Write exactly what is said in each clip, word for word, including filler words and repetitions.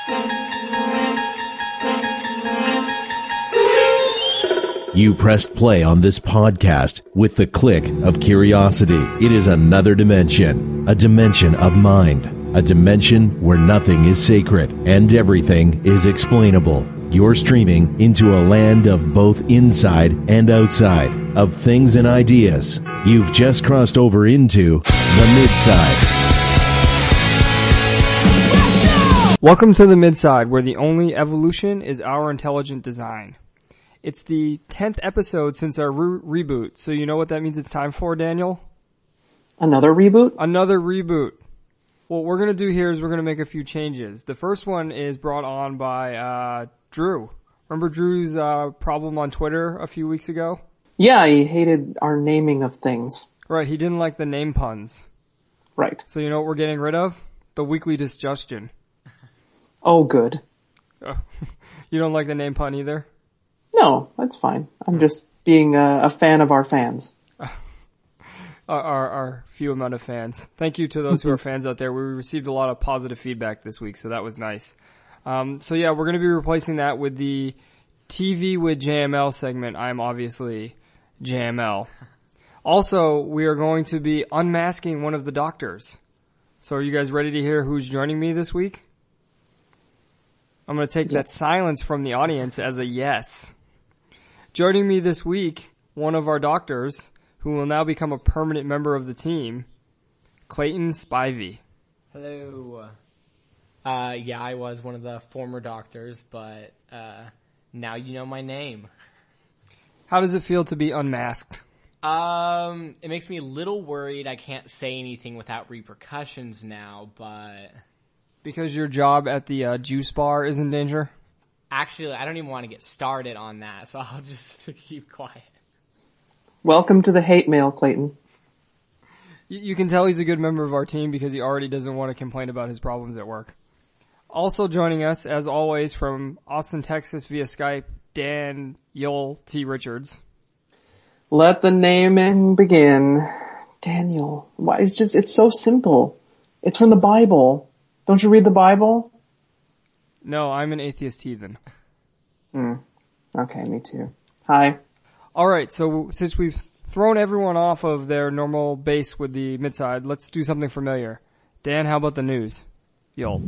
You pressed play on this podcast with the click of curiosity. It is another dimension, a dimension of mind, a dimension where nothing is sacred and everything is explainable. You're streaming into a land of both inside and outside, of things and ideas. You've just crossed over into the Midside. Welcome to the Midside, where the only evolution is our intelligent design. It's the tenth episode since our re- reboot, so you know what that means it's time for, Daniel? Another reboot? Another reboot. What we're going to do here is we're going to make a few changes. The first one is brought on by uh Drew. Remember Drew's uh problem on Twitter a few weeks ago? Yeah, he hated our naming of things. Right, he didn't like the name puns. Right. So you know what we're getting rid of? The weekly disjustion. Oh, good. Oh. You don't like the name pun either? No, that's fine. I'm just being a, a fan of our fans. our, our, our few amount of fans. Thank you to those who are fans out there. We received a lot of positive feedback this week, so that was nice. Um, so yeah, we're going to be replacing that with the T V with J M L segment. I'm obviously J M L. Also, we are going to be unmasking one of the doctors. So are you guys ready to hear who's joining me this week? I'm going to take yeah. that silence from the audience as a yes. Joining me this week, one of our doctors, who will now become a permanent member of the team, Clayton Spivey. Hello. Uh, yeah, I was one of the former doctors, but uh, now you know my name. How does it feel to be unmasked? Um, it makes me a little worried. I can't say anything without repercussions now, but... Because your job at the uh, juice bar is in danger? Actually, I don't even want to get started on that, so I'll just keep quiet. Welcome to the hate mail, Clayton. You, you can tell he's a good member of our team because he already doesn't want to complain about his problems at work. Also joining us, as always, from Austin, Texas via Skype, Daniel T. Richards. Let the naming begin. Daniel. Why? It's just, it's so simple. It's from the Bible. Don't you read the Bible? No, I'm an atheist heathen. Hmm. Okay, me too. Hi. Alright, so since we've thrown everyone off of their normal base with the Midside, let's do something familiar. Dan, how about the news? Yo.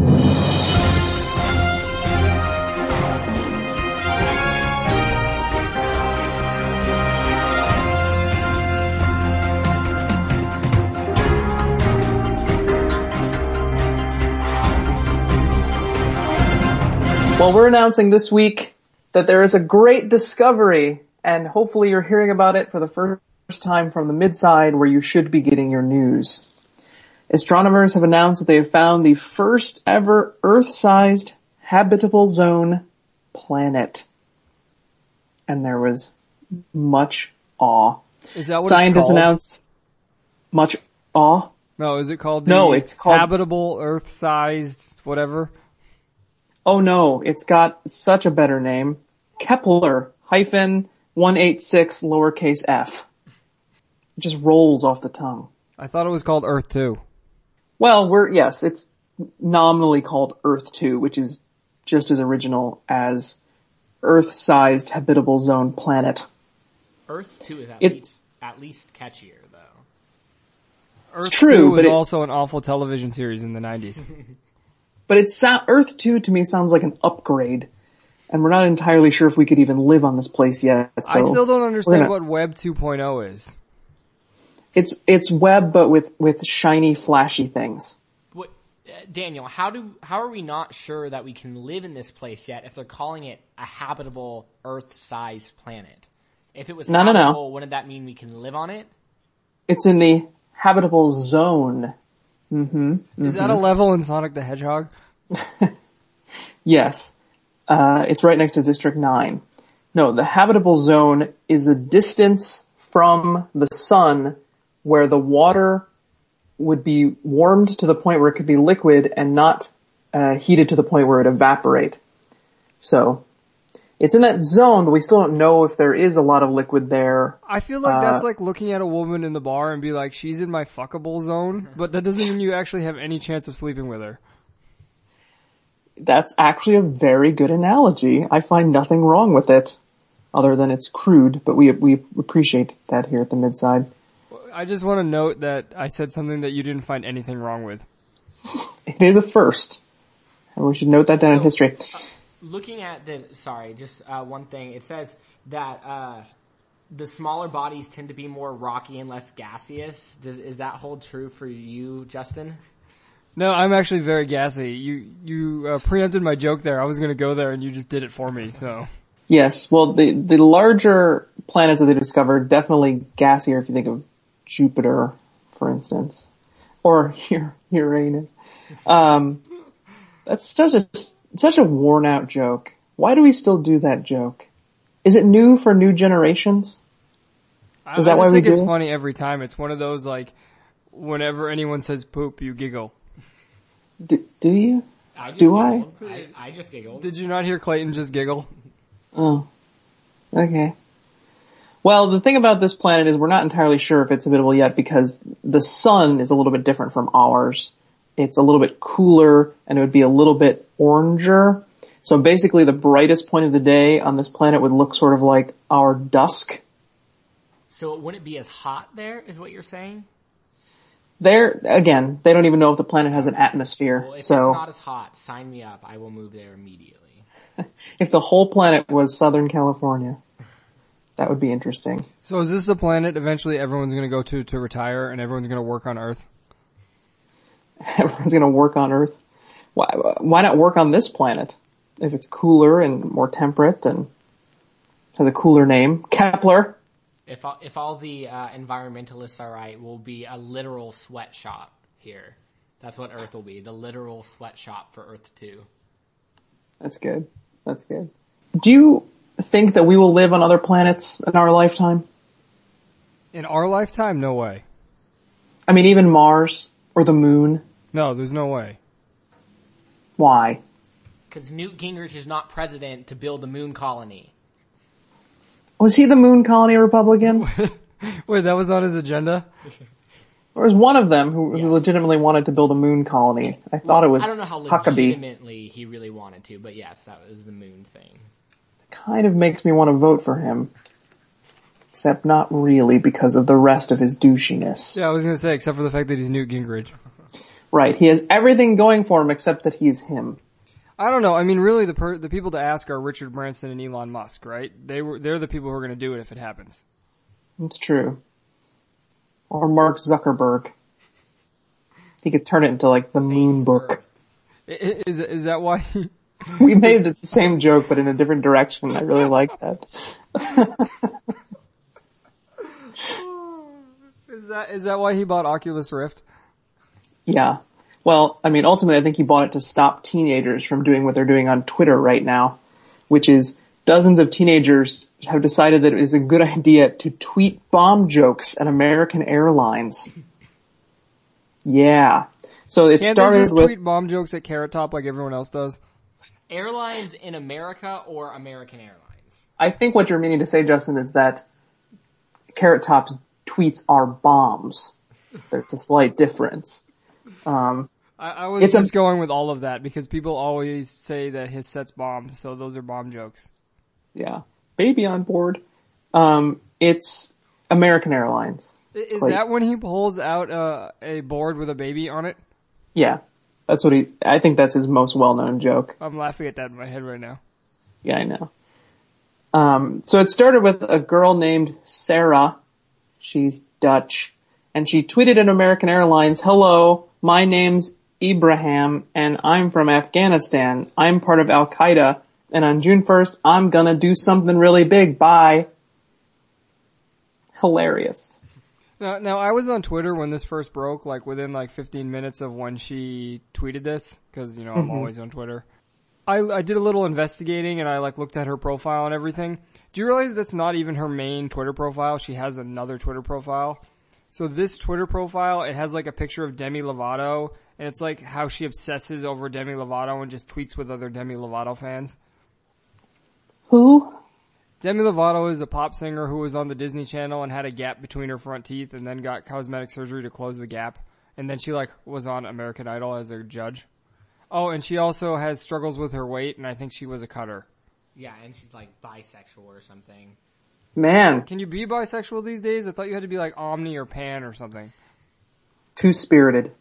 Well, we're announcing this week that there is a great discovery, and hopefully you're hearing about it for the first time from the Midside, where you should be getting your news. Astronomers have announced that they have found the first ever Earth-sized habitable zone planet. And there was much awe. Is that what Scientists it's called? announced much awe. No, is it called the no, it's called habitable Earth-sized whatever? Oh no, it's got such a better name. Kepler hyphen one eighty-six lowercase f. It just rolls off the tongue. I thought it was called Earth two. Well, we're, yes, it's nominally called Earth two, which is just as original as Earth-sized habitable zone planet. Earth two is at it, least, at least catchier though. Earth it's true, two was but it, also an awful television series in the nineties. But it's so- Earth two to me sounds like an upgrade, and we're not entirely sure if we could even live on this place yet. So I still don't understand gonna, what Web two point oh is. It's it's web, but with with shiny, flashy things. What, uh, Daniel? How do how are we not sure that we can live in this place yet if they're calling it a habitable Earth-sized planet? If it was no, no, habitable, no. wouldn't that mean we can live on it? It's in the habitable zone. Mm-hmm. mm-hmm. Is that a level in Sonic the Hedgehog? Yes. Uh, it's right next to District nine. No, the habitable zone is a distance from the sun where the water would be warmed to the point where it could be liquid and not uh, heated to the point where it would evaporate. So, it's in that zone, but we still don't know if there is a lot of liquid there. I feel like uh, that's like looking at a woman in the bar and be like, she's in my fuckable zone, but that doesn't mean you actually have any chance of sleeping with her. That's actually a very good analogy. I find nothing wrong with it, other than it's crude, but we we appreciate that here at the Midside. I just want to note that I said something that you didn't find anything wrong with. It is a first. And we should note that down so, in history. Uh, looking at the, sorry, just uh, one thing. It says that uh, the smaller bodies tend to be more rocky and less gaseous. Does, is that hold true for you, Justin? No, I'm actually very gassy. You you uh, preempted my joke there. I was going to go there and you just did it for me, so. Yes, well, the, the larger planets that they discovered, definitely gassier if you think of Jupiter, for instance. Or Uranus. Um, that's such a, such a worn out joke. Why do we still do that joke? Is it new for new generations? Is I, that I why we do it? I think it's funny every time. It's one of those, like, whenever anyone says poop, you giggle. Do, do you? I do I? I? I just giggled. Did you not hear Clayton just giggle? Oh, okay. Well, the thing about this planet is we're not entirely sure if it's habitable yet because the sun is a little bit different from ours. It's a little bit cooler and it would be a little bit oranger. So basically the brightest point of the day on this planet would look sort of like our dusk. So it wouldn't be as hot there, is what you're saying? There, again, they don't even know if the planet has an atmosphere. Well, if so it's not as hot, sign me up. I will move there immediately. If the whole planet was Southern California, that would be interesting. So is this the planet eventually everyone's going to go to to retire and everyone's going to work on Earth? Everyone's going to work on Earth? Why, why not work on this planet? If it's cooler and more temperate and has a cooler name. Kepler. If all, if all the uh, environmentalists are right, we'll be a literal sweatshop here. That's what Earth will be, the literal sweatshop for Earth two. That's good. That's good. Do you think that we will live on other planets in our lifetime? In our lifetime? No way. I mean, even Mars or the moon? No, there's no way. Why? Because Newt Gingrich is not president to build a moon colony. Was he the moon colony Republican? Wait, that was on his agenda? There was one of them who, yes. who legitimately wanted to build a moon colony. I thought well, it was I don't know how Huckabee. legitimately he really wanted to, but yes, that was the moon thing. Kind of makes me want to vote for him. Except not really because of the rest of his douchiness. Yeah, I was going to say, except for the fact that he's Newt Gingrich. Right, he has everything going for him except that he's him. I don't know. I mean, really, the per- the people to ask are Richard Branson and Elon Musk, right? They were they're the people who are going to do it if it happens. It's true. Or Mark Zuckerberg. He could turn it into like the moon book. Is is that why? He... We made the same joke, but in a different direction. I really like that. Is that is that why he bought Oculus Rift? Yeah. Well, I mean, ultimately, I think he bought it to stop teenagers from doing what they're doing on Twitter right now, which is dozens of teenagers have decided that it is a good idea to tweet bomb jokes at American Airlines. Yeah. So it Can't started they just with tweet bomb jokes at Carrot Top like everyone else does. Airlines in America or American Airlines? I think what you're meaning to say, Justin, is that Carrot Top's tweets are bombs. There's a slight difference. Um, I, I was just a, going with all of that because people always say that his set's bombed, so those are bomb jokes. Yeah. Baby on board. Um, it's American Airlines. Is like, that when he pulls out uh, a board with a baby on it? Yeah. That's what he, I think that's his most well-known joke. I'm laughing at that in my head right now. Yeah, I know. Um, so it started with a girl named Sarah. She's Dutch. And she tweeted at American Airlines, "Hello, my name's Ibrahim and I'm from Afghanistan. I'm part of Al-Qaeda and on June first I'm gonna do something really big. Bye." Hilarious. Now, now I was on Twitter when this first broke, like within like fifteen minutes of when she tweeted this, cause you know, I'm mm-hmm. always on Twitter. I, I did a little investigating and I like looked at her profile and everything. Do you realize that's not even her main Twitter profile? She has another Twitter profile. So this Twitter profile, it has like a picture of Demi Lovato, and it's like how she obsesses over Demi Lovato and just tweets with other Demi Lovato fans. Who? Demi Lovato is a pop singer who was on the Disney Channel and had a gap between her front teeth and then got cosmetic surgery to close the gap. And then she like was on American Idol as a judge. Oh, and she also has struggles with her weight, and I think she was a cutter. Yeah, and she's like bisexual or something. Man, Can you be bisexual these days? I thought you had to be like omni or pan or something. two-spirited.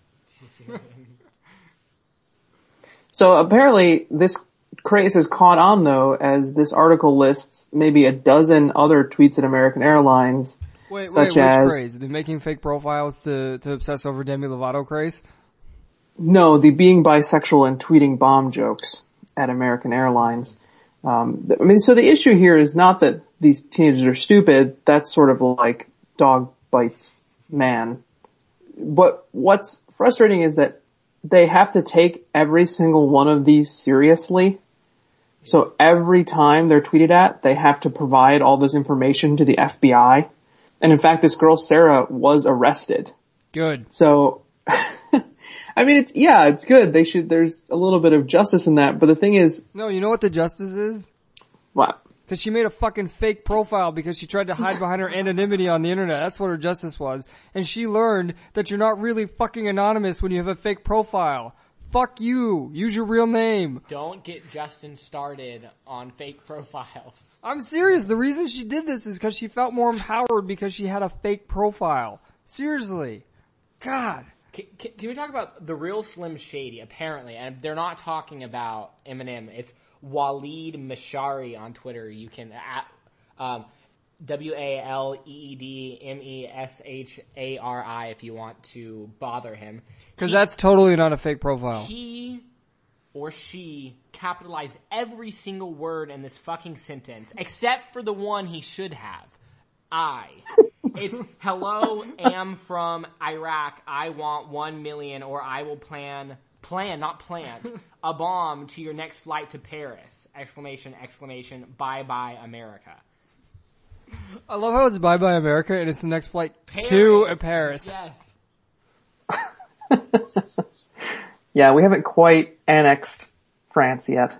So apparently this craze has caught on though, as this article lists maybe a dozen other tweets at American Airlines. Wait, wait, such which as, craze? The making fake profiles to, to obsess over Demi Lovato craze? No, the being bisexual and tweeting bomb jokes at American Airlines. Um, I mean, so the issue here is not that these teenagers are stupid. That's sort of like dog bites man. But what's frustrating is that they have to take every single one of these seriously. So every time they're tweeted at, they have to provide all this information to the F B I. And in fact, this girl, Sarah, was arrested. Good. So, I mean, it's, yeah, it's good. They should, there's a little bit of justice in that. But the thing is, No, you know what the justice is? what? Because she made a fucking fake profile because she tried to hide behind her anonymity on the internet. That's what her justice was. And she learned that you're not really fucking anonymous when you have a fake profile. Fuck you. Use your real name. Don't get Justin started on fake profiles. I'm serious. The reason she did this is because she felt more empowered because she had a fake profile. Seriously. God. Can, can, can we talk about the real Slim Shady, apparently, and they're not talking about Eminem. It's Waleed Mashari on Twitter. You can, at, um, W A L E E D M E S H A R I if you want to bother him. Because that's totally not a fake profile. He or she capitalized every single word in this fucking sentence, except for the one he should have. I. It's, hello, am from Iraq. I want one million or I will plan, plan, not plant, a bomb to your next flight to Paris. Exclamation, exclamation, bye bye America. I love how it's bye bye America and it's the next flight Paris. to Paris. Yes. Yeah, we haven't quite annexed France yet.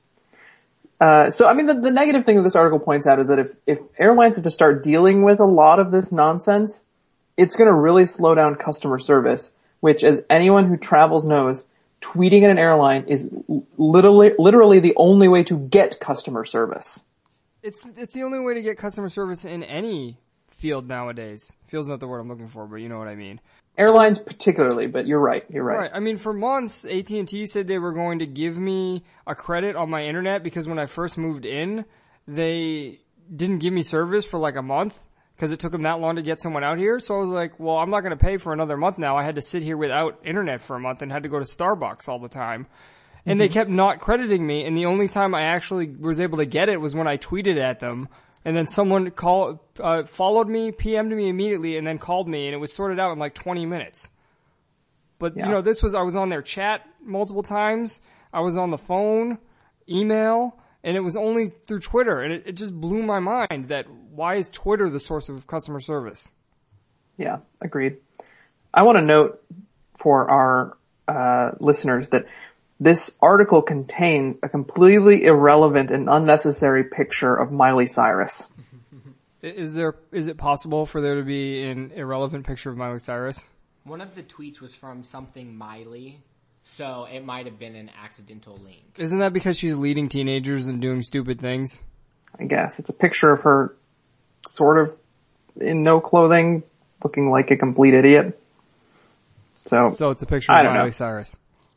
Uh, so, I mean, the, the negative thing that this article points out is that if, if airlines have to start dealing with a lot of this nonsense, it's going to really slow down customer service, which, as anyone who travels knows, tweeting at an airline is literally, literally the only way to get customer service. It's it's the only way to get customer service in any field nowadays. Field's not the word I'm looking for, but you know what I mean. Airlines particularly, but you're right, you're right. Right. I mean, for months, A T and T said they were going to give me a credit on my internet because when I first moved in, they didn't give me service for like a month because it took them that long to get someone out here. So I was like, well, I'm not going to pay for another month now. I had to sit here without internet for a month and had to go to Starbucks all the time. And they kept not crediting me, and the only time I actually was able to get it was when I tweeted at them. And then someone called, uh, followed me, P M'd me immediately, and then called me, and it was sorted out in like twenty minutes. But, Yeah. you know, this was, I was on their chat multiple times, I was on the phone, email, and it was only through Twitter, and it, it just blew my mind that why is Twitter the source of customer service? Yeah, agreed. I want to note for our uh, listeners that this article contains a completely irrelevant and unnecessary picture of Miley Cyrus. Is there, is it possible for there to be an irrelevant picture of Miley Cyrus? One of the tweets was from something Miley, so it might have been an accidental link. Isn't that because she's leading teenagers and doing stupid things? I guess it's a picture of her sort of in no clothing, looking like a complete idiot. So, So it's a picture I of don't Miley know. Cyrus.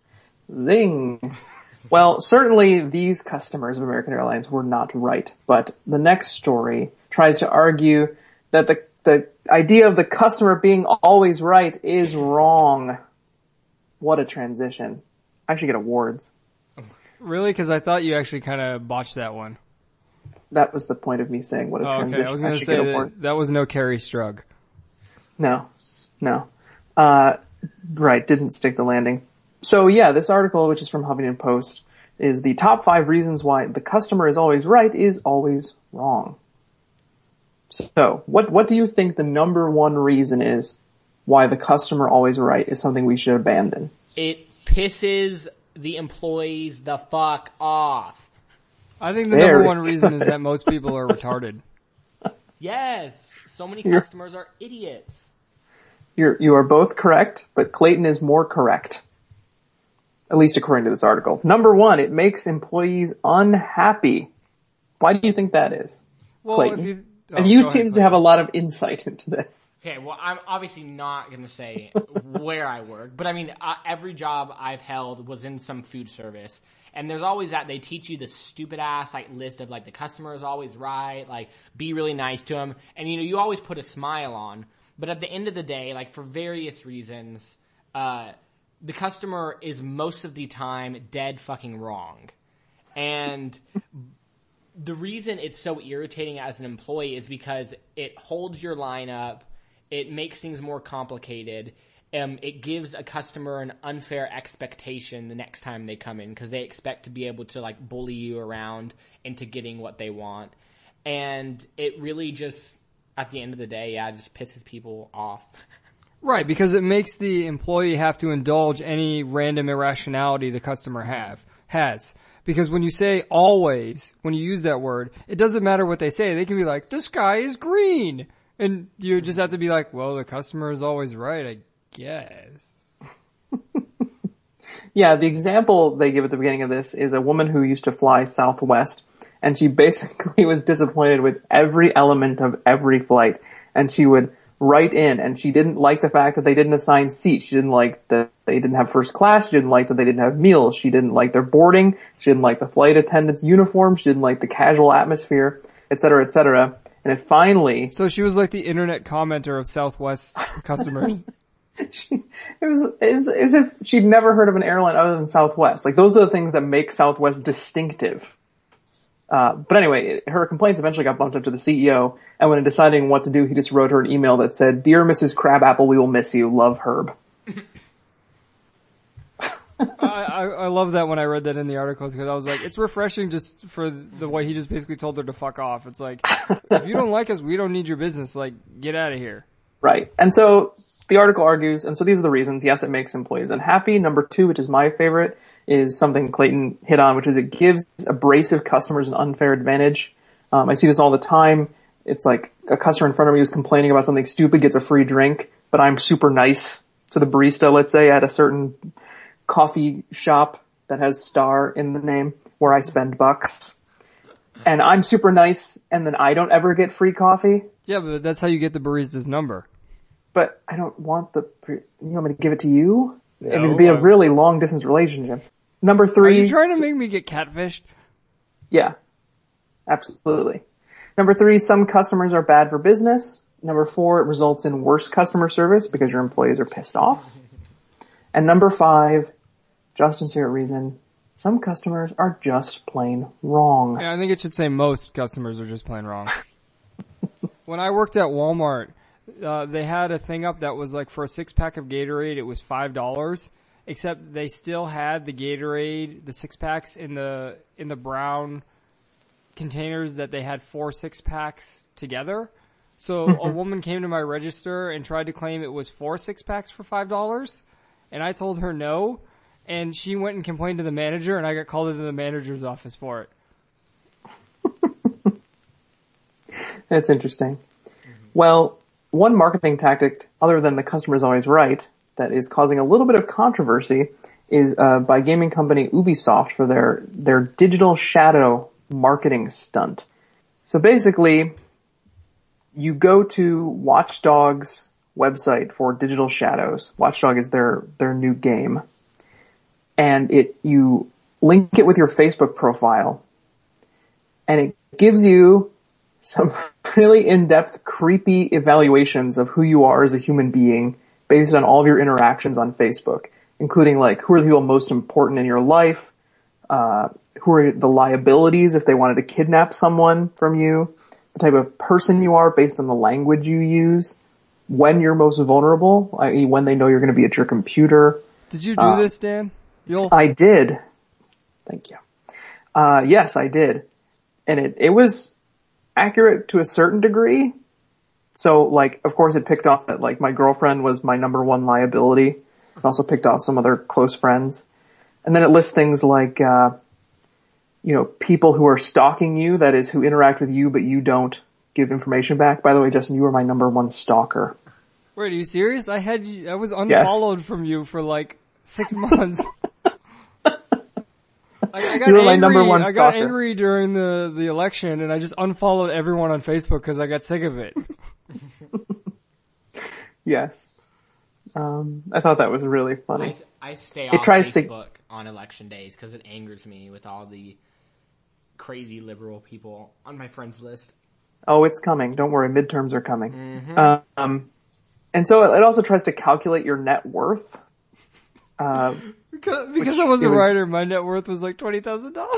Zing. Well, certainly these customers of American Airlines were not right, but the next story tries to argue that the the idea of the customer being always right is wrong. What a transition. I should get awards. Really? Because I thought you actually kind of botched that one. That was the point of me saying what a Oh, transition. okay, I was going to should say get that, awards. that was no Carrie Strug. No, no. Uh, right, didn't stick the landing. So yeah, this article, which is from Huffington Post, is the top five reasons why the customer is always right is always wrong. So, what, what do you think the number one reason is why the customer always right is something we should abandon? It pisses the employees the fuck off. I think the Very number one reason is that most people are retarded. Yes, so many You're- customers are idiots. You're, you are both correct, but Clayton is more correct. at least according to this article. Number one, it makes employees unhappy. Why do you think that is? Well, Clayton? if you, oh, and you go seem ahead, to have a lot of insight into this. Okay, well, I'm obviously not going to say where I work, but I mean, uh, every job I've held was in some food service. And there's always that, they teach you the stupid ass, like, list of, like, the customer is always right, like, be really nice to them. And, you know, you always put a smile on. But at the end of the day, like, for various reasons, uh, the customer is most of the time dead fucking wrong. And the reason it's so irritating as an employee is because it holds your line up, it makes things more complicated. Um, it gives a customer an unfair expectation the next time they come in because they expect to be able to like bully you around into getting what they want. And it really just, at the end of the day, yeah, it just pisses people off. Right, because it makes the employee have to indulge any random irrationality the customer have has. Because when you say always, when you use that word, it doesn't matter what they say. They can be like, the sky is green. And you just have to be like, well, the customer is always right, I Yes. Yeah, the example they give at the beginning of this is a woman who used to fly Southwest, and she basically was disappointed with every element of every flight, and she would write in, and she didn't like the fact that they didn't assign seats. She didn't like that they didn't have first class. She didn't like that they didn't have meals. She didn't like their boarding. She didn't like the flight attendant's uniform. She didn't like the casual atmosphere, et cetera, et cetera. And it finally... So she was like the internet commenter of Southwest customers. She, it was as, as if she'd never heard of an airline other than Southwest. Like, those are the things that make Southwest distinctive. Uh, but anyway, her complaints eventually got bumped up to the C E O, and when deciding what to do, he just wrote her an email that said, "Dear Missus Crabapple, we will miss you. Love, Herb." I, I, I love that when I read that in the articles because I was like, it's refreshing just for the way he just basically told her to fuck off. It's like, if you don't like us, we don't need your business. Like, get out of here. Right. And so the article argues, and so these are the reasons. Yes, it makes employees unhappy. Number two, which is my favorite, is something Clayton hit on, which is it gives abrasive customers an unfair advantage. Um, I see this all the time. It's like a customer in front of me who's complaining about something stupid gets a free drink, but I'm super nice to the barista, let's say, at a certain coffee shop that has Star in the name where I spend bucks. And I'm super nice, and then I don't ever get free coffee. Yeah, but that's how you get the barista's number. But I don't want the, you want me to give it to you? No, I mean, it'd be a really long distance relationship. Number three. Are you trying to make me get catfished? Yeah. Absolutely. Number three, some customers are bad for business. Number four, it results in worse customer service because your employees are pissed off. And number five, Justin's favorite reason, some customers are just plain wrong. Yeah, I think it should say most customers are just plain wrong. When I worked at Walmart, Uh, they had a thing up that was like for a six pack of Gatorade, it was five dollars, except they still had the Gatorade, the six packs in the, in the brown containers that they had four six packs together. So a woman came to my register and tried to claim it was four six packs for five dollars. And I told her no. And she went and complained to the manager and I got called into the manager's office for it. That's interesting. Mm-hmm. Well, one marketing tactic, other than the customer's always right, that is causing a little bit of controversy is uh, by gaming company Ubisoft for their their digital shadow marketing stunt. So basically, you go to Watch Dogs' website for digital shadows. Watch Dog is their their new game, and it you link it with your Facebook profile, and it gives you some really in-depth, creepy evaluations of who you are as a human being based on all of your interactions on Facebook, including like who are the people most important in your life, uh, who are the liabilities if they wanted to kidnap someone from you, the type of person you are based on the language you use, when you're most vulnerable, that is when they know you're going to be at your computer. Did you do uh, this, Dan? You'll- I did. Thank you. Uh, yes, I did. And it, it was accurate to a certain degree. So, like, of course it picked off that, like, my girlfriend was my number one liability. It also picked off some other close friends. And then it lists things like, uh, you know, people who are stalking you, that is, who interact with you but you don't give information back. By the way, Justin, you were my number one stalker. Wait, are you serious? I had you, I was unfollowed yes. from you for like six months. I, I got you were angry, my number one I stalker. got angry during the, the election and I just unfollowed everyone on Facebook because I got sick of it. Yes. Um, I thought that was really funny. I, I stay It off tries to- Facebook on election days because it angers me with all the crazy liberal people on my friends list. Oh, it's coming. Don't worry. Midterms are coming. Mm-hmm. Um, and so it also tries to calculate your net worth. Uh, Because, because Which I was a it was- writer, my net worth was like twenty thousand dollars.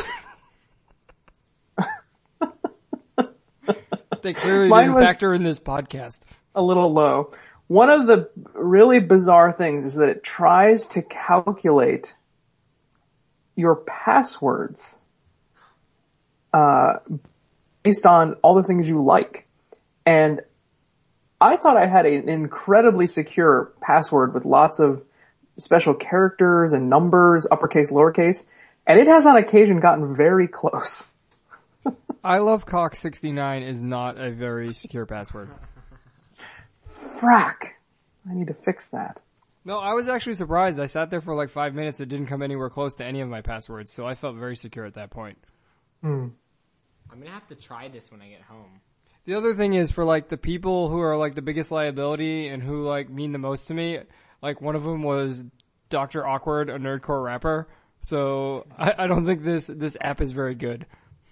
They clearly Mine didn't was- factor in this podcast. a little low. One of the really bizarre things is that it tries to calculate your passwords uh, based on all the things you like. And I thought I had an incredibly secure password with lots of special characters and numbers, uppercase, lowercase, and it has on occasion gotten very close. I love cock sixty-nine is not a very secure password. Frack. I need to fix that. No, I was actually surprised. I sat there for like five minutes. It didn't come anywhere close to any of my passwords, so I felt very secure at that point. Hmm. I'm gonna have to try this when I get home. The other thing is for like the people who are like the biggest liability and who like mean the most to me, like one of them was Doctor Awkward, a nerdcore rapper. So I, I don't think this, this app is very good.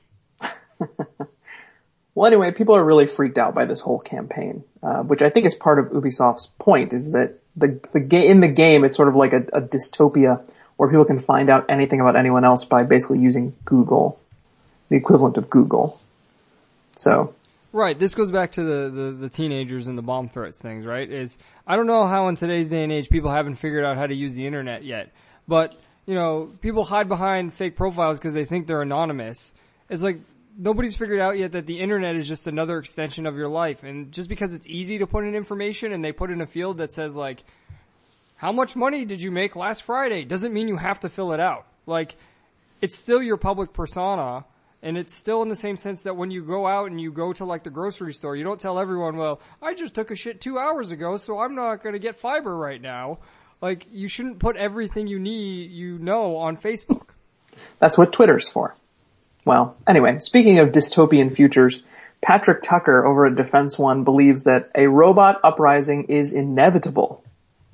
Well, anyway, people are really freaked out by this whole campaign, uh, which I think is part of Ubisoft's point, is that the, the ga- in the game it's sort of like a, a dystopia where people can find out anything about anyone else by basically using Google, the equivalent of Google. So. Right, this goes back to the, the, the teenagers and the bomb threats things, right? Is, I don't know how in today's day and age people haven't figured out how to use the internet yet, but, you know, people hide behind fake profiles because they think they're anonymous. It's like, nobody's figured out yet that the internet is just another extension of your life, and just because it's easy to put in information and they put in a field that says like, how much money did you make last Friday, doesn't mean you have to fill it out. Like, it's still your public persona. And it's still in the same sense that when you go out and you go to like the grocery store, you don't tell everyone, well, I just took a shit two hours ago, so I'm not going to get fiber right now. Like, you shouldn't put everything you need, you know, on Facebook. That's what Twitter's for. Well, anyway, speaking of dystopian futures, Patrick Tucker over at Defense One believes that a robot uprising is inevitable.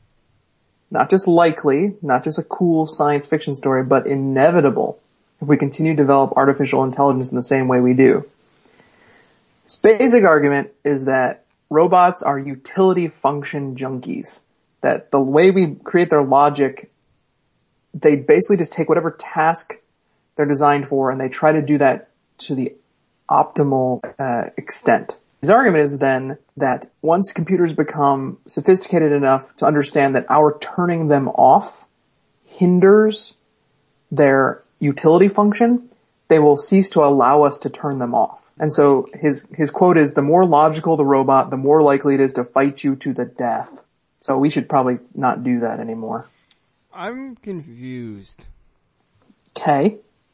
Not just likely, not just a cool science fiction story, but inevitable if we continue to develop artificial intelligence in the same way we do. His basic argument is that robots are utility function junkies. That the way we create their logic, they basically just take whatever task they're designed for and they try to do that to the optimal uh, extent. His argument is then that once computers become sophisticated enough to understand that our turning them off hinders their utility function, they will cease to allow us to turn them off. And so his his quote is, the more logical the robot, the more likely it is to fight you to the death. So we should probably not do that anymore. I'm confused. Okay.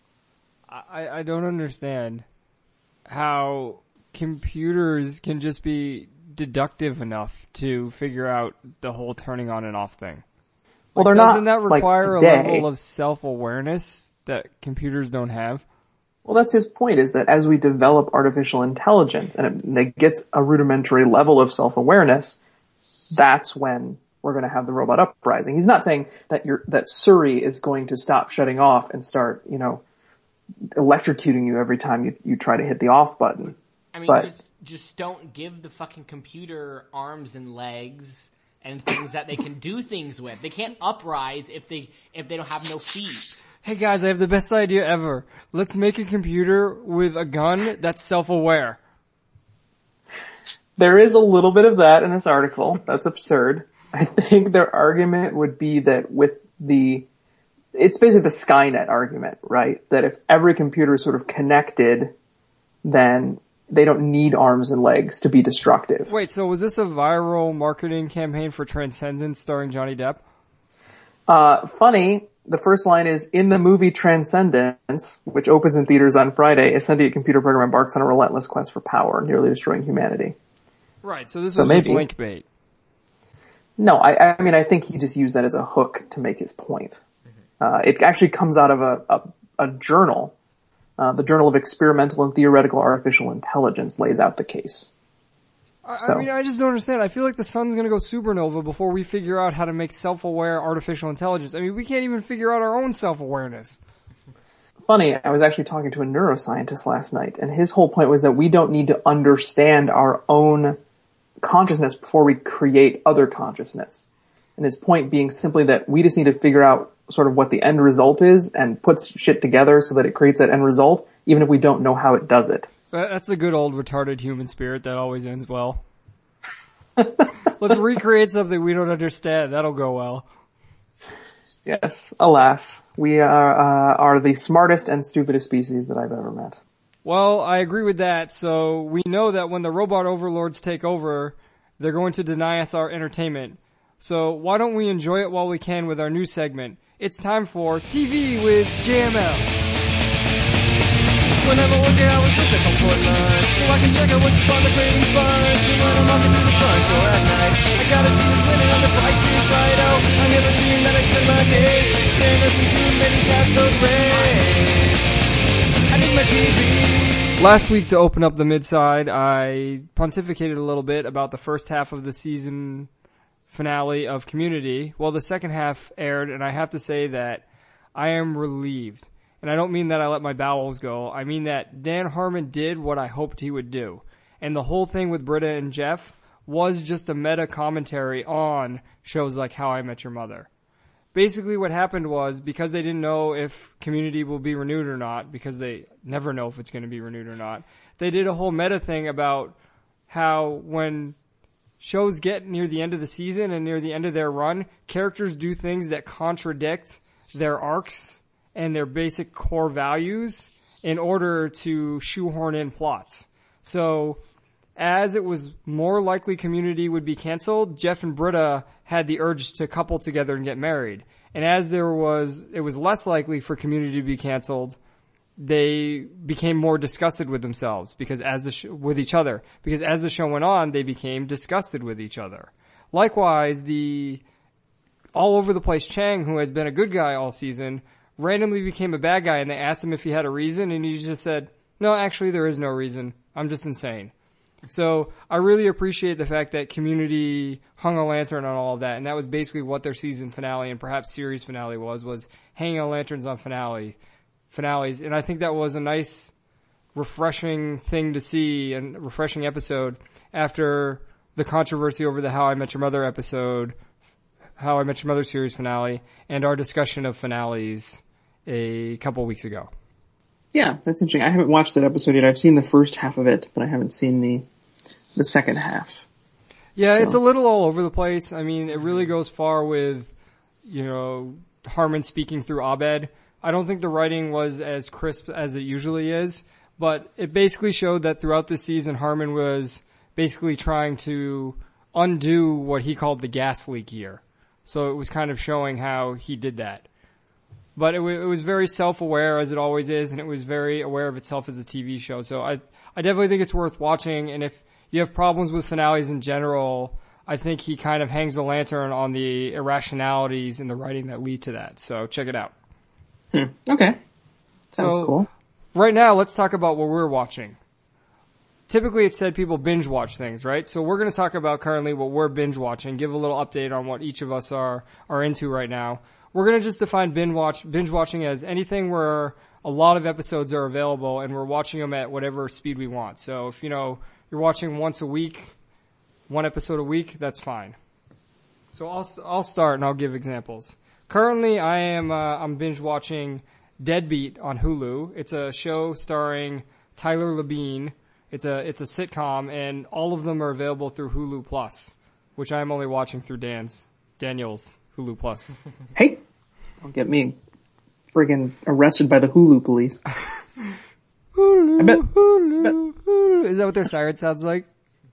I, I don't understand how computers can just be deductive enough to figure out the whole turning on and off thing. Well, Like, they're not doesn't that require like a today. level of self-awareness that computers don't have? Well, that's his point, is that as we develop artificial intelligence and it, it gets a rudimentary level of self-awareness, that's when we're going to have the robot uprising. He's not saying that your that Siri is going to stop shutting off and start, you know, electrocuting you every time you, you try to hit the off button. I mean, But- just, just don't give the fucking computer arms and legs and things that they can do things with. They can't uprise if they if they don't have no feet. Hey guys, I have the best idea ever. Let's make a computer with a gun that's self-aware. There is a little bit of that in this article. That's absurd. I think their argument would be that with the, it's basically the Skynet argument, right? That if every computer is sort of connected, then they don't need arms and legs to be destructive. Wait, so was this a viral marketing campaign for Transcendence starring Johnny Depp? Uh, funny, the first line is, in the movie Transcendence, which opens in theaters on Friday, a sentient computer program embarks on a relentless quest for power, nearly destroying humanity. Right, so this So was just maybe. link bait. No, I, I mean, I think he just used that as a hook to make his point. Uh, it actually comes out of a, a, a journal. Uh, the Journal of Experimental and Theoretical Artificial Intelligence lays out the case. I, So. I mean, I just don't understand. I feel like the sun's going to go supernova before we figure out how to make self-aware artificial intelligence. I mean, we can't even figure out our own self-awareness. Funny, I was actually talking to a neuroscientist last night, and his whole point was that we don't need to understand our own consciousness before we create other consciousness. And his point being simply that we just need to figure out sort of what the end result is and put shit together so that it creates that end result, even if we don't know how it does it. That's the good old retarded human spirit that always ends well. Let's recreate something we don't understand. That'll go well. Yes, alas, we are, uh, are the smartest and stupidest species that I've ever met. Well, I agree with that. So we know that when the robot overlords take over, they're going to deny us our entertainment. So why don't we enjoy it while we can with our new segment? It's time for T V with J M L. Whenever one day I was rich, I come for lunch, so I can check out what's on the Brady Bunch. And when I'm walking through the front door at night, I gotta see who's winning on the Price is Right. Oh, I never dreamed that I'd spend my days staring at some too many Cathode rays. I need my T V. Last week, to open up the mid-side, I pontificated a little bit about the first half of the season finale of Community. Well, the second half aired, and I have to say that I am relieved. And I don't mean that I let my bowels go. I mean that Dan Harmon did what I hoped he would do. And the whole thing with Britta and Jeff was just a meta commentary on shows like How I Met Your Mother. Basically what happened was, because they didn't know if Community will be renewed or not, because they never know if it's going to be renewed or not, they did a whole meta thing about how when shows get near the end of the season and near the end of their run, characters do things that contradict their arcs and their basic core values in order to shoehorn in plots. So, as it was more likely Community would be canceled, Jeff and Britta had the urge to couple together and get married. And as there was, it was less likely for Community to be canceled, they became more disgusted with themselves because as the sh- with each other. Because as the show went on, they became disgusted with each other. Likewise, the all over the place Chang, who has been a good guy all season, randomly became a bad guy, and they asked him if he had a reason, and he just said, no, actually there is no reason. I'm just insane. So I really appreciate the fact that Community hung a lantern on all of that, and that was basically what their season finale and perhaps series finale was, was hanging lanterns on finale, finales. And I think that was a nice, refreshing thing to see and refreshing episode after the controversy over the How I Met Your Mother episode, How I Met Your Mother series finale, and our discussion of finales a couple weeks ago. Yeah, that's interesting. I haven't watched that episode yet. I've seen the first half of it, but I haven't seen the the second half. Yeah, So. it's a little all over the place. I mean, it really goes far with, you know, Harmon speaking through Abed. I don't think the writing was as crisp as it usually is, but it basically showed that throughout the season, Harmon was basically trying to undo what he called the gas leak year. So it was kind of showing how he did that. But it, w- it was very self-aware, as it always is, and it was very aware of itself as a T V show. So I, I definitely think it's worth watching, and if you have problems with finales in general, I think he kind of hangs a lantern on the irrationalities in the writing that lead to that. So check it out. Hmm. Okay. Sounds So, cool. Right now, let's talk about what we're watching. Typically, it's said people binge watch things, right? So we're going to talk about currently what we're binge watching, give a little update on what each of us are, are into right now. We're going to just define binge watch, binge watching as anything where a lot of episodes are available and we're watching them at whatever speed we want. So if, you know, you're watching once a week, one episode a week, that's fine. So I'll, I'll start and I'll give examples. Currently, I am, uh, I'm binge watching Deadbeat on Hulu. It's a show starring Tyler Labine. It's a, it's a sitcom, and all of them are available through Hulu Plus, which I'm only watching through Dan's, Daniel's Hulu Plus. Hey, don't get me friggin' arrested by the Hulu police. Hulu, I bet- Hulu, Hulu. Is that what their siren sounds like?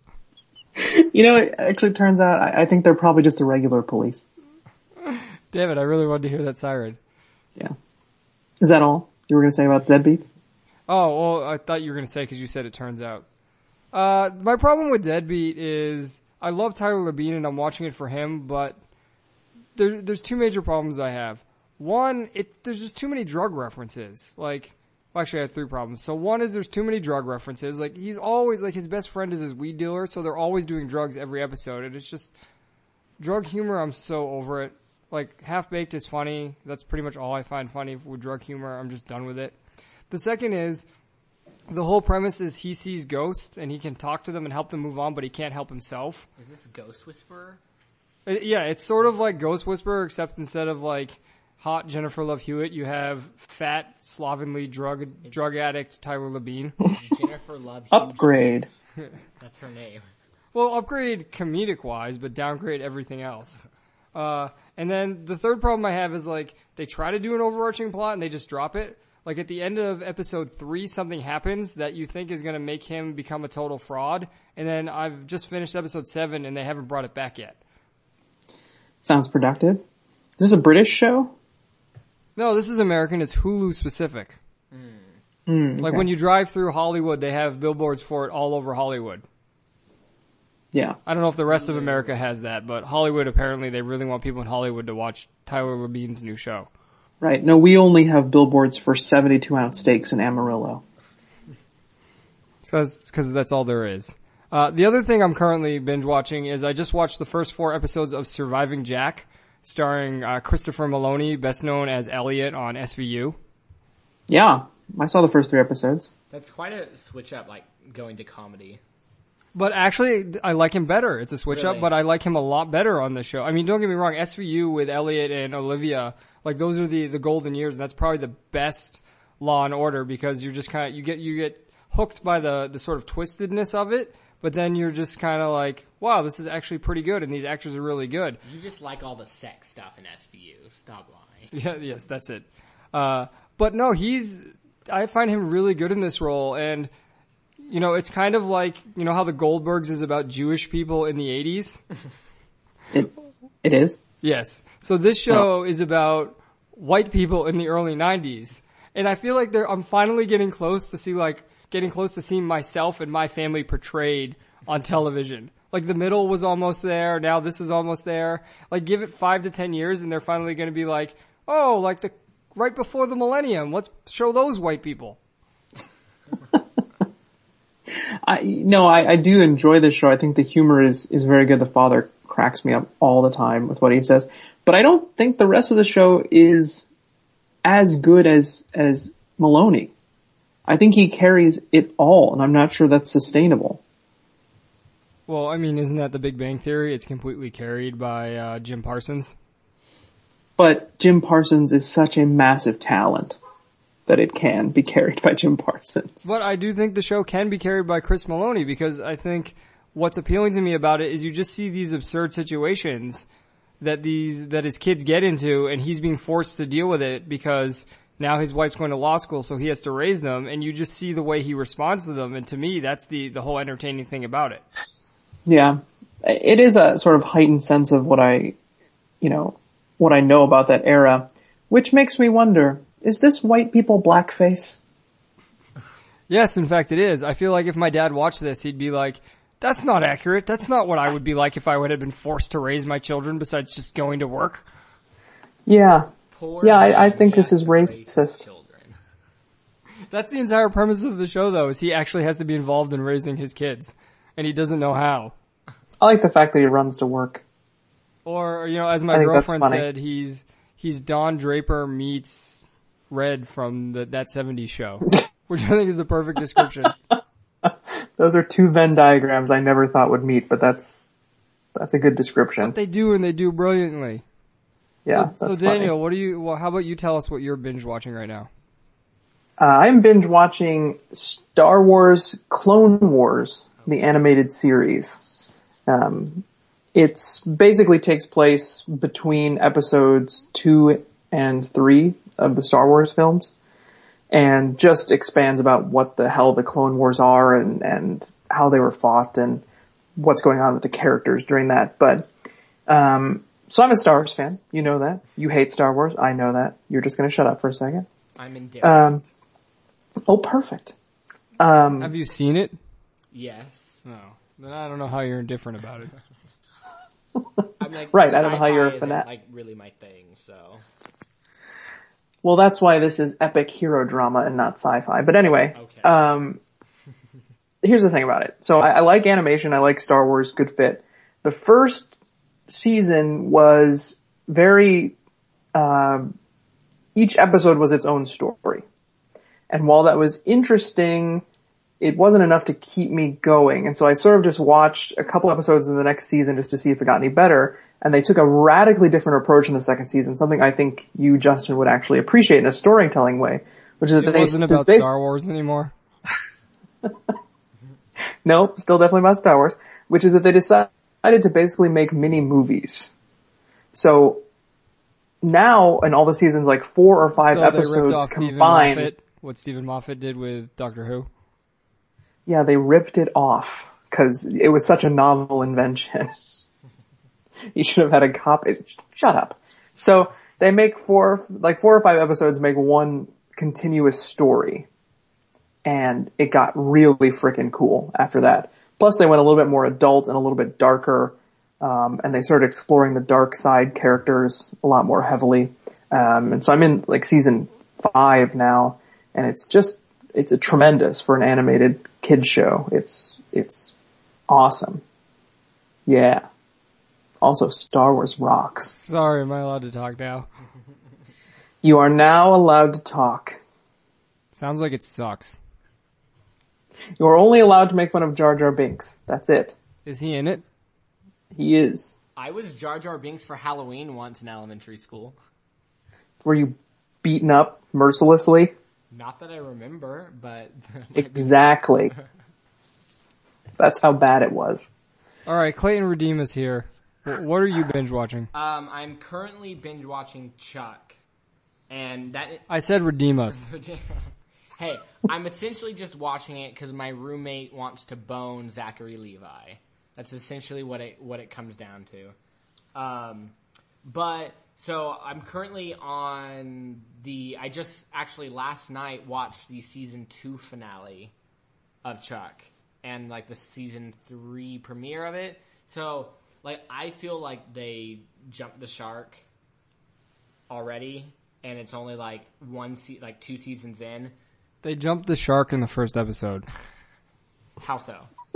You know, it actually turns out I, I think they're probably just the regular police. Damn it, I really wanted to hear that siren. Yeah. Is that all you were going to say about Deadbeat? Oh, well, I thought you were going to say because you said it turns out. Uh, my problem with Deadbeat is I love Tyler Labine and I'm watching it for him, but there, there's two major problems I have. one, it there's just too many drug references. Like, well, actually, I have three problems. So one is there's too many drug references. Like, he's always, like, his best friend is his weed dealer, so they're always doing drugs every episode, and it's just, drug humor, I'm so over it. Like, Half-Baked is funny. That's pretty much all I find funny with drug humor. I'm just done with it. The second is, the whole premise is he sees ghosts, and he can talk to them and help them move on, but he can't help himself. Is this Ghost Whisperer? It, yeah, it's sort of like Ghost Whisperer, except instead of, like, hot Jennifer Love Hewitt, you have fat, slovenly drug drug addict Tyler Labine. Jennifer Love Hewitt. Upgrade. That's her name. Well, upgrade comedic-wise, but downgrade everything else. Uh, and then the third problem I have is, like, they try to do an overarching plot and they just drop it. Like, at the end of episode three, something happens that you think is going to make him become a total fraud. And then I've just finished episode seven and they haven't brought it back yet. Sounds productive. Is this a British show? No, this is American. It's Hulu specific. Mm, Like, okay. when you drive through Hollywood, they have billboards for it all over Hollywood. Yeah. I don't know if the rest of America has that, but Hollywood, apparently, they really want people in Hollywood to watch Tyler Labine's new show. Right. No, we only have billboards for seventy-two ounce steaks in Amarillo. Because that's all there is. Uh, the other thing I'm currently binge watching is I just watched the first four episodes of Surviving Jack, starring uh, Christopher Maloney, best known as Elliot on S V U. Yeah. I saw the first three episodes. That's quite a switch up, like, going to comedy. But actually, I like him better. It's a switch Really? up, but I like him a lot better on the show. I mean, don't get me wrong, S V U with Elliot and Olivia, like, those are the, the golden years, and that's probably the best Law and Order, because you're just kind of, you get, you get hooked by the, the sort of twistedness of it, but then you're just kind of like, wow, this is actually pretty good, and these actors are really good. You just like all the sex stuff in S V U. Stop lying. Yeah, yes, that's it. Uh, but no, he's, I find him really good in this role, and, you know, it's kind of like, you know how the Goldbergs is about Jewish people in the eighties? It, it is? Yes. So this show is about white people in the early nineties. And I feel like they're, I'm finally getting close to see, like, getting close to seeing myself and my family portrayed on television. Like, The Middle was almost there. Now this is almost there. Like, give it five to ten years and they're finally going to be like, oh, like the, right before the millennium, let's show those white people. I, no, I, I do enjoy this show. I think the humor is, is very good. The father cracks me up all the time with what he says. But I don't think the rest of the show is as good as, as Maloney. I think he carries it all, and I'm not sure that's sustainable. Well, I mean, isn't that the Big Bang Theory? It's completely carried by uh, Jim Parsons. But Jim Parsons is such a massive talent that it can be carried by Jim Parsons. But I do think the show can be carried by Chris Maloney, because I think what's appealing to me about it is you just see these absurd situations that these, that his kids get into, and he's being forced to deal with it because now his wife's going to law school, so he has to raise them, and you just see the way he responds to them, and to me, that's the, the whole entertaining thing about it. Yeah. It is a sort of heightened sense of what I, you know, what I know about that era, which makes me wonder, is this white people blackface? Yes, in fact it is. I feel like if my dad watched this, he'd be like, that's not accurate. That's not what I would be like if I would have been forced to raise my children besides just going to work. Yeah. Poor Yeah, I, I man think has this is to raise his racist. children. That's the entire premise of the show, though, is he actually has to be involved in raising his kids, and he doesn't know how. I like the fact that he runs to work. Or, you know, as I my think that's girlfriend funny. said, he's he's Don Draper meets Red from the That seventies Show, which I think is the perfect description. Those are two Venn diagrams I never thought would meet, but that's, that's a good description. They do, and they do brilliantly. Yeah, So, that's so Daniel, funny. what do you? Well, how about you tell us what you're binge watching right now? Uh, I'm binge watching Star Wars Clone Wars, the animated series. Um, it's basically takes place between episodes two and three of the Star Wars films, and just expands about what the hell the Clone Wars are and, and how they were fought and what's going on with the characters during that. But, um, so I'm a Star Wars fan. You know that. You hate Star Wars. I know that. You're just gonna shut up for a second. I'm indifferent. Um, oh, perfect. Um, Have you seen it? yes. No. Then I don't know how you're indifferent about it. I'm like, Right, I don't know how sci-fi you're a isn't, fanatic. like really my thing, so. Well, that's why this is epic hero drama and not sci-fi. But anyway, Okay. um, here's the thing about it. So I, I like animation. I like Star Wars. Good fit. The first season was very, um, each episode was its own story. And while that was interesting, it wasn't enough to keep me going. And so I sort of just watched a couple episodes in the next season just to see if it got any better. And they took a radically different approach in the second season, something I think you, Justin, would actually appreciate in a storytelling way, which is that It they, wasn't about they, Star Wars anymore. No, still definitely about Star Wars, which is that they decided to basically make mini movies. So now in all the seasons, like four or five so they ripped episodes off Stephen combined. Moffat, what Stephen Moffat did with Doctor Who. Yeah, they ripped it off because it was such a novel invention. You should have had a copy. Shut up. So they make four, like four or five episodes make one continuous story. And it got really freaking cool after that. Plus they went a little bit more adult and a little bit darker. Um, and they started exploring the dark side characters a lot more heavily. Um, and so I'm in like season five now. And it's just, it's a tremendous for an animated kids show. It's, it's awesome. Yeah. Also, Star Wars rocks. Sorry, am I allowed to talk now? You are now allowed to talk. Sounds like it sucks. You are only allowed to make fun of Jar Jar Binks. That's it. Is he in it? He is. I was Jar Jar Binks for Halloween once in elementary school. Were you beaten up mercilessly? Not that I remember, but Exactly. That's how bad it was. Alright, Clayton Redeem is here. W- What are you binge watching? um, I'm currently binge watching Chuck, and that. I said redeem us. Hey, I'm essentially just watching it because my roommate wants to bone Zachary Levi. That's essentially what it what it comes down to. Um, but so I'm currently on the. I just actually last night watched the season two finale of Chuck and like the season three premiere of it. So like I feel like they jumped the shark already, and it's only like one se- like two seasons in. They jumped the shark in the first episode How so?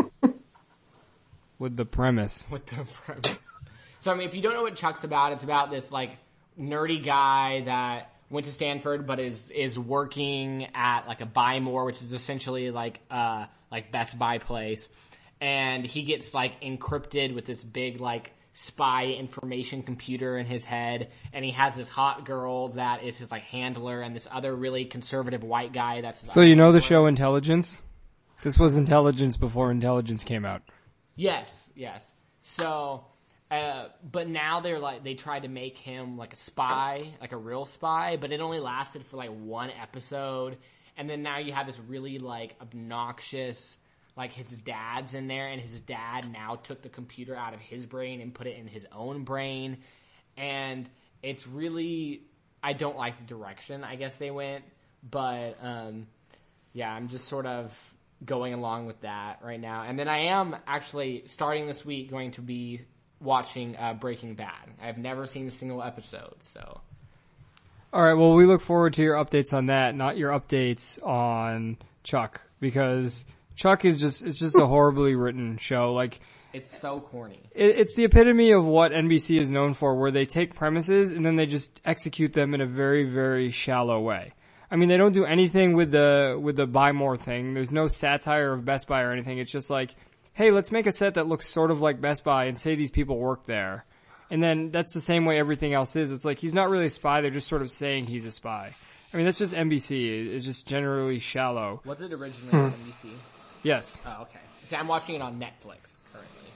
with the premise. With the premise. So, I mean, if you don't know what Chuck's about, it's about this, like, nerdy guy that went to Stanford but is is working at, like, a Buy More, which is essentially, like, uh, like Best Buy place. And he gets, like, encrypted with this big, like, spy information computer in his head. And he has this hot girl that is his, like, handler and this other really conservative white guy that's his So you know the handler. show Intelligence? This was Intelligence before Intelligence came out. Yes, yes. So, uh, but now they're like, they tried to make him like a spy, like a real spy, but it only lasted for like one episode. And then now you have this really like obnoxious, like his dad's in there, and his dad now took the computer out of his brain and put it in his own brain. And it's really, I don't like the direction I guess they went, but, um, yeah, I'm just sort of going along with that right now. And then I am actually, starting this week, going to be watching uh, Breaking Bad. I've never seen a single episode, so. Alright, well we look forward to your updates on that, not your updates on Chuck, because Chuck is just, it's just a horribly written show. Like, It's so corny. it, it's the epitome of what N B C is known for, where they take premises and then they just execute them in a very, very shallow way. I mean, they don't do anything with the, with the Buy More thing. There's no satire of Best Buy or anything. It's just like, hey, let's make a set that looks sort of like Best Buy and say these people work there. And then that's the same way everything else is. It's like, he's not really a spy. They're just sort of saying he's a spy. I mean, that's just N B C. It's just generally shallow. Was it originally on N B C? Yes. Oh, okay. See, I'm watching it on Netflix currently.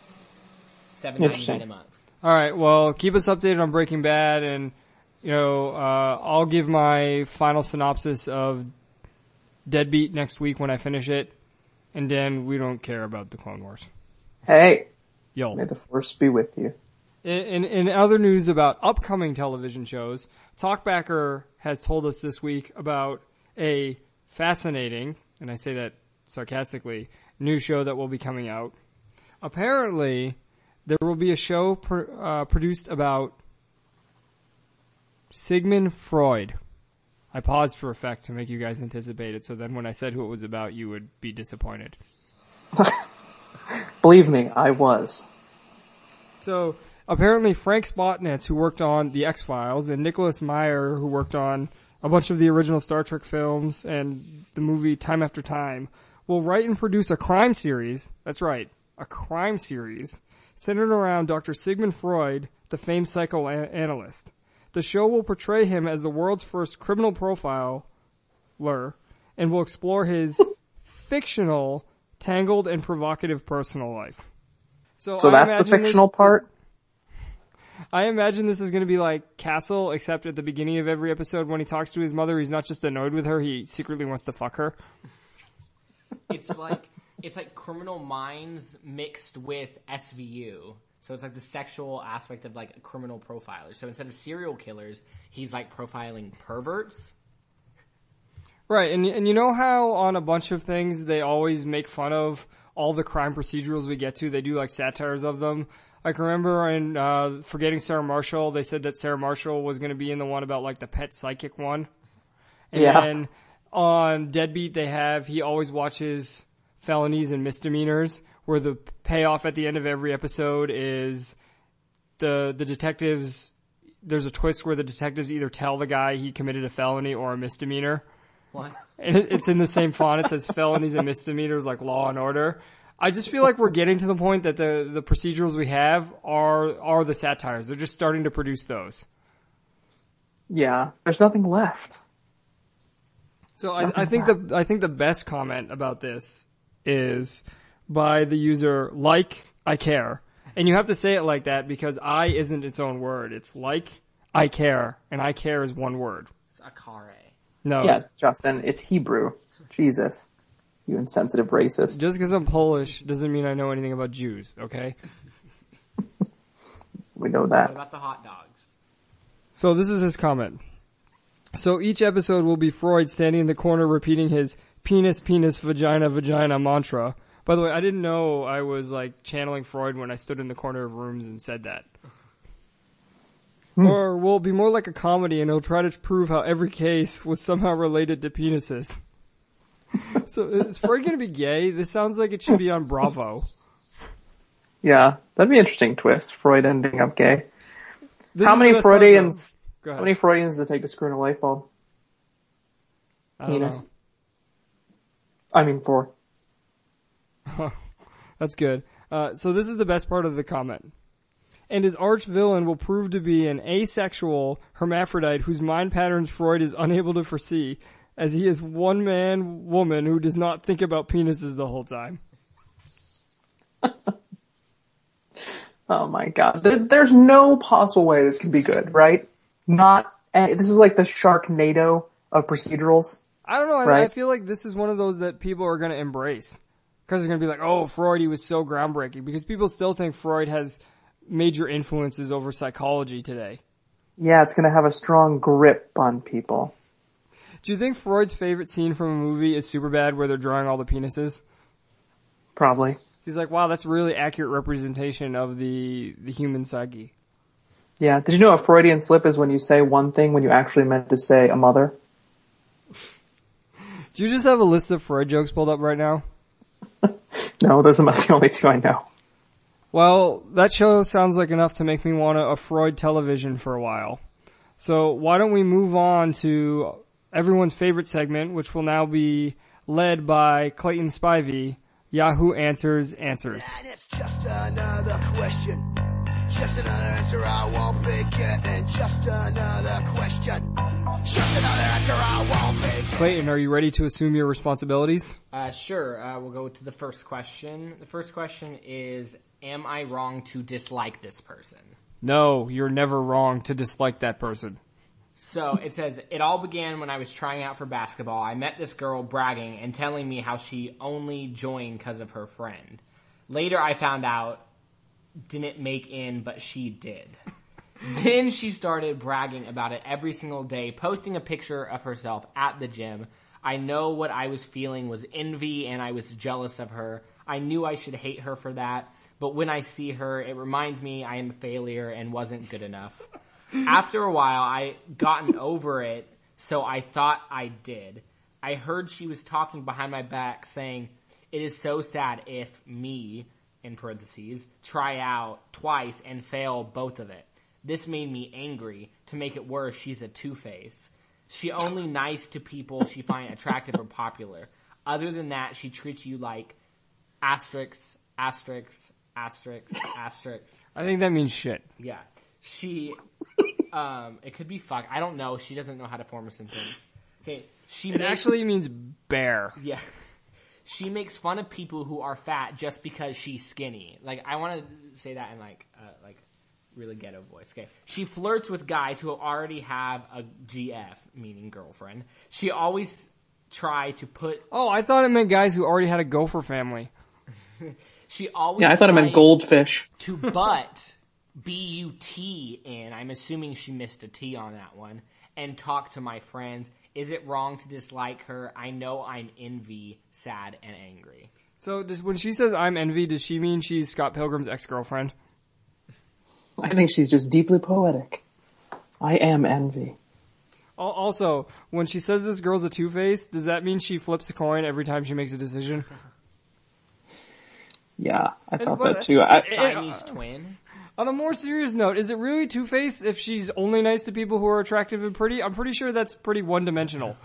seven ninety-nine Interesting. a month. Alright, well, keep us updated on Breaking Bad, and, you know, uh, I'll give my final synopsis of Deadbeat next week when I finish it, and then we don't care about the Clone Wars. Hey, Yo. may the force be with you. In, in, in other news about upcoming television shows, Talkbacker has told us this week about a fascinating, and I say that sarcastically, new show that will be coming out. Apparently, there will be a show pr- uh, produced about Sigmund Freud. I paused for effect to make you guys anticipate it, so then when I said who it was about, you would be disappointed. Believe me, I was. So, apparently Frank Spotnitz, who worked on The X-Files, and Nicholas Meyer, who worked on a bunch of the original Star Trek films and the movie Time After Time, will write and produce a crime series, that's right, a crime series, centered around Doctor Sigmund Freud, the famed psychoanalyst. The show will portray him as the world's first criminal profiler and will explore his fictional, tangled, and provocative personal life. So, So I that's the imagine fictional this- part? I imagine this is going to be like Castle, except at the beginning of every episode when he talks to his mother, he's not just annoyed with her, he secretly wants to fuck her. It's like it's like Criminal Minds mixed with S V U. So it's like the sexual aspect of like a criminal profiler. So instead of serial killers, he's like profiling perverts. Right, and and you know how on a bunch of things they always make fun of all the crime procedurals we get to, they do like satires of them. Like remember in uh Forgetting Sarah Marshall, they said that Sarah Marshall was going to be in the one about like the pet psychic one. And Yeah. then on Deadbeat they have he always watches felonies and misdemeanors, where the payoff at the end of every episode is the the detectives, there's a twist where the detectives either tell the guy he committed a felony or a misdemeanor. What? And it, it's in the same font. It says felonies and misdemeanors like Law and Order. I just feel like we're getting to the point that the, the procedurals we have are, are the satires. They're just starting to produce those. Yeah, there's nothing left. So I, I think the, I think the best comment about this is by the user like I care. And you have to say it like that because I isn't its own word. It's like I care, and I care is one word. It's akare. No. Yeah, Justin, it's Hebrew. Jesus. You insensitive racist. Just because I'm Polish doesn't mean I know anything about Jews, okay? We know What that. about the hot dogs? So this is his comment. So each episode will be Freud standing in the corner repeating his penis, penis, vagina, vagina mantra. By the way, I didn't know I was like channeling Freud when I stood in the corner of rooms and said that. Hmm. Or will it be more like a comedy and he'll try to prove how every case was somehow related to penises. So is Freud going to be gay? This sounds like it should be on Bravo. Yeah, that'd be an interesting twist. Freud ending up gay. This How is many the best part, Freudians, though. Go how ahead. many Freudians does it take to screw in a light bulb? I don't Penis. know. I mean four. That's good. Uh, so this is the best part of the comment. And his arch villain will prove to be an asexual hermaphrodite whose mind patterns Freud is unable to foresee, as he is one man woman who does not think about penises the whole time. Oh my god. There- There's no possible way this can be good, right? Not, eh, this is like the Sharknado of procedurals. I don't know. I, I Right. feel like this is one of those that people are going to embrace. Because they're going to be like, oh, Freud, he was so groundbreaking. Because people still think Freud has major influences over psychology today. Yeah, it's gonna have a strong grip on people. Do you think Freud's favorite scene from a movie is Superbad where they're drawing all the penises? Probably. He's like, wow, that's a really accurate representation of the the human psyche. Yeah. Did you know a Freudian slip is when you say one thing when you actually meant to say a mother? Do you just have a list of Freud jokes pulled up right now? No, those are about the only two I know. Well, that show sounds like enough to make me want a, a Freud television for a while. So why don't we move on to everyone's favorite segment, which will now be led by Clayton Spivey, Yahoo Answers Answers. And it's just another question. Just another answer I won't be getting. Just another question. Just another answer I won't be getting. Clayton, are you ready to assume your responsibilities? Uh, sure. Uh, we'll go to the first question. The first question is, am I wrong to dislike this person? No, you're never wrong to dislike that person. So it says, it all began when I was trying out for basketball. I met this girl bragging and telling me how she only joined because of her friend. Later I found out didn't make in, but she did. Then she started bragging about it every single day, posting a picture of herself at the gym. I know what I was feeling was envy and I was jealous of her. I knew I should hate her for that, but when I see her, it reminds me I am a failure and wasn't good enough. After a while, I gotten over it, so I thought I did. I heard she was talking behind my back saying, it is so sad if me, in parentheses, try out twice and fail both of it. This made me angry. To make it worse, she's a two-face. She only nice to people she find attractive or popular. Other than that, she treats you like asterisk, asterisk, asterisk, asterisk. I think that means shit. Yeah. She, um, it could be fuck. I don't know. She doesn't know how to form a sentence. Okay. She It makes, actually means bear. yeah. She makes fun of people who are fat just because she's skinny. Like, I want to say that in like, uh, like, really ghetto voice. Okay. She flirts with guys who already have a G F, meaning girlfriend. She always try to put, Oh, I thought it meant guys who already had a gopher family. she always Yeah, I thought it meant tried goldfish. to butt, B U T in, I'm assuming she missed a T on that one, and talk to my friends. Is it wrong to dislike her? I know I'm envy, sad, and angry. So does, when she says I'm envy, does she mean she's Scott Pilgrim's ex-girlfriend? I think she's just deeply poetic. I am envy. Al- Also, when she says this girl's a two-face, does that mean she flips a coin every time she makes a decision? Yeah, I thought but- that too. I, Siamese twin? On a more serious note, is it really two-faced if she's only nice to people who are attractive and pretty? I'm pretty sure that's pretty one-dimensional.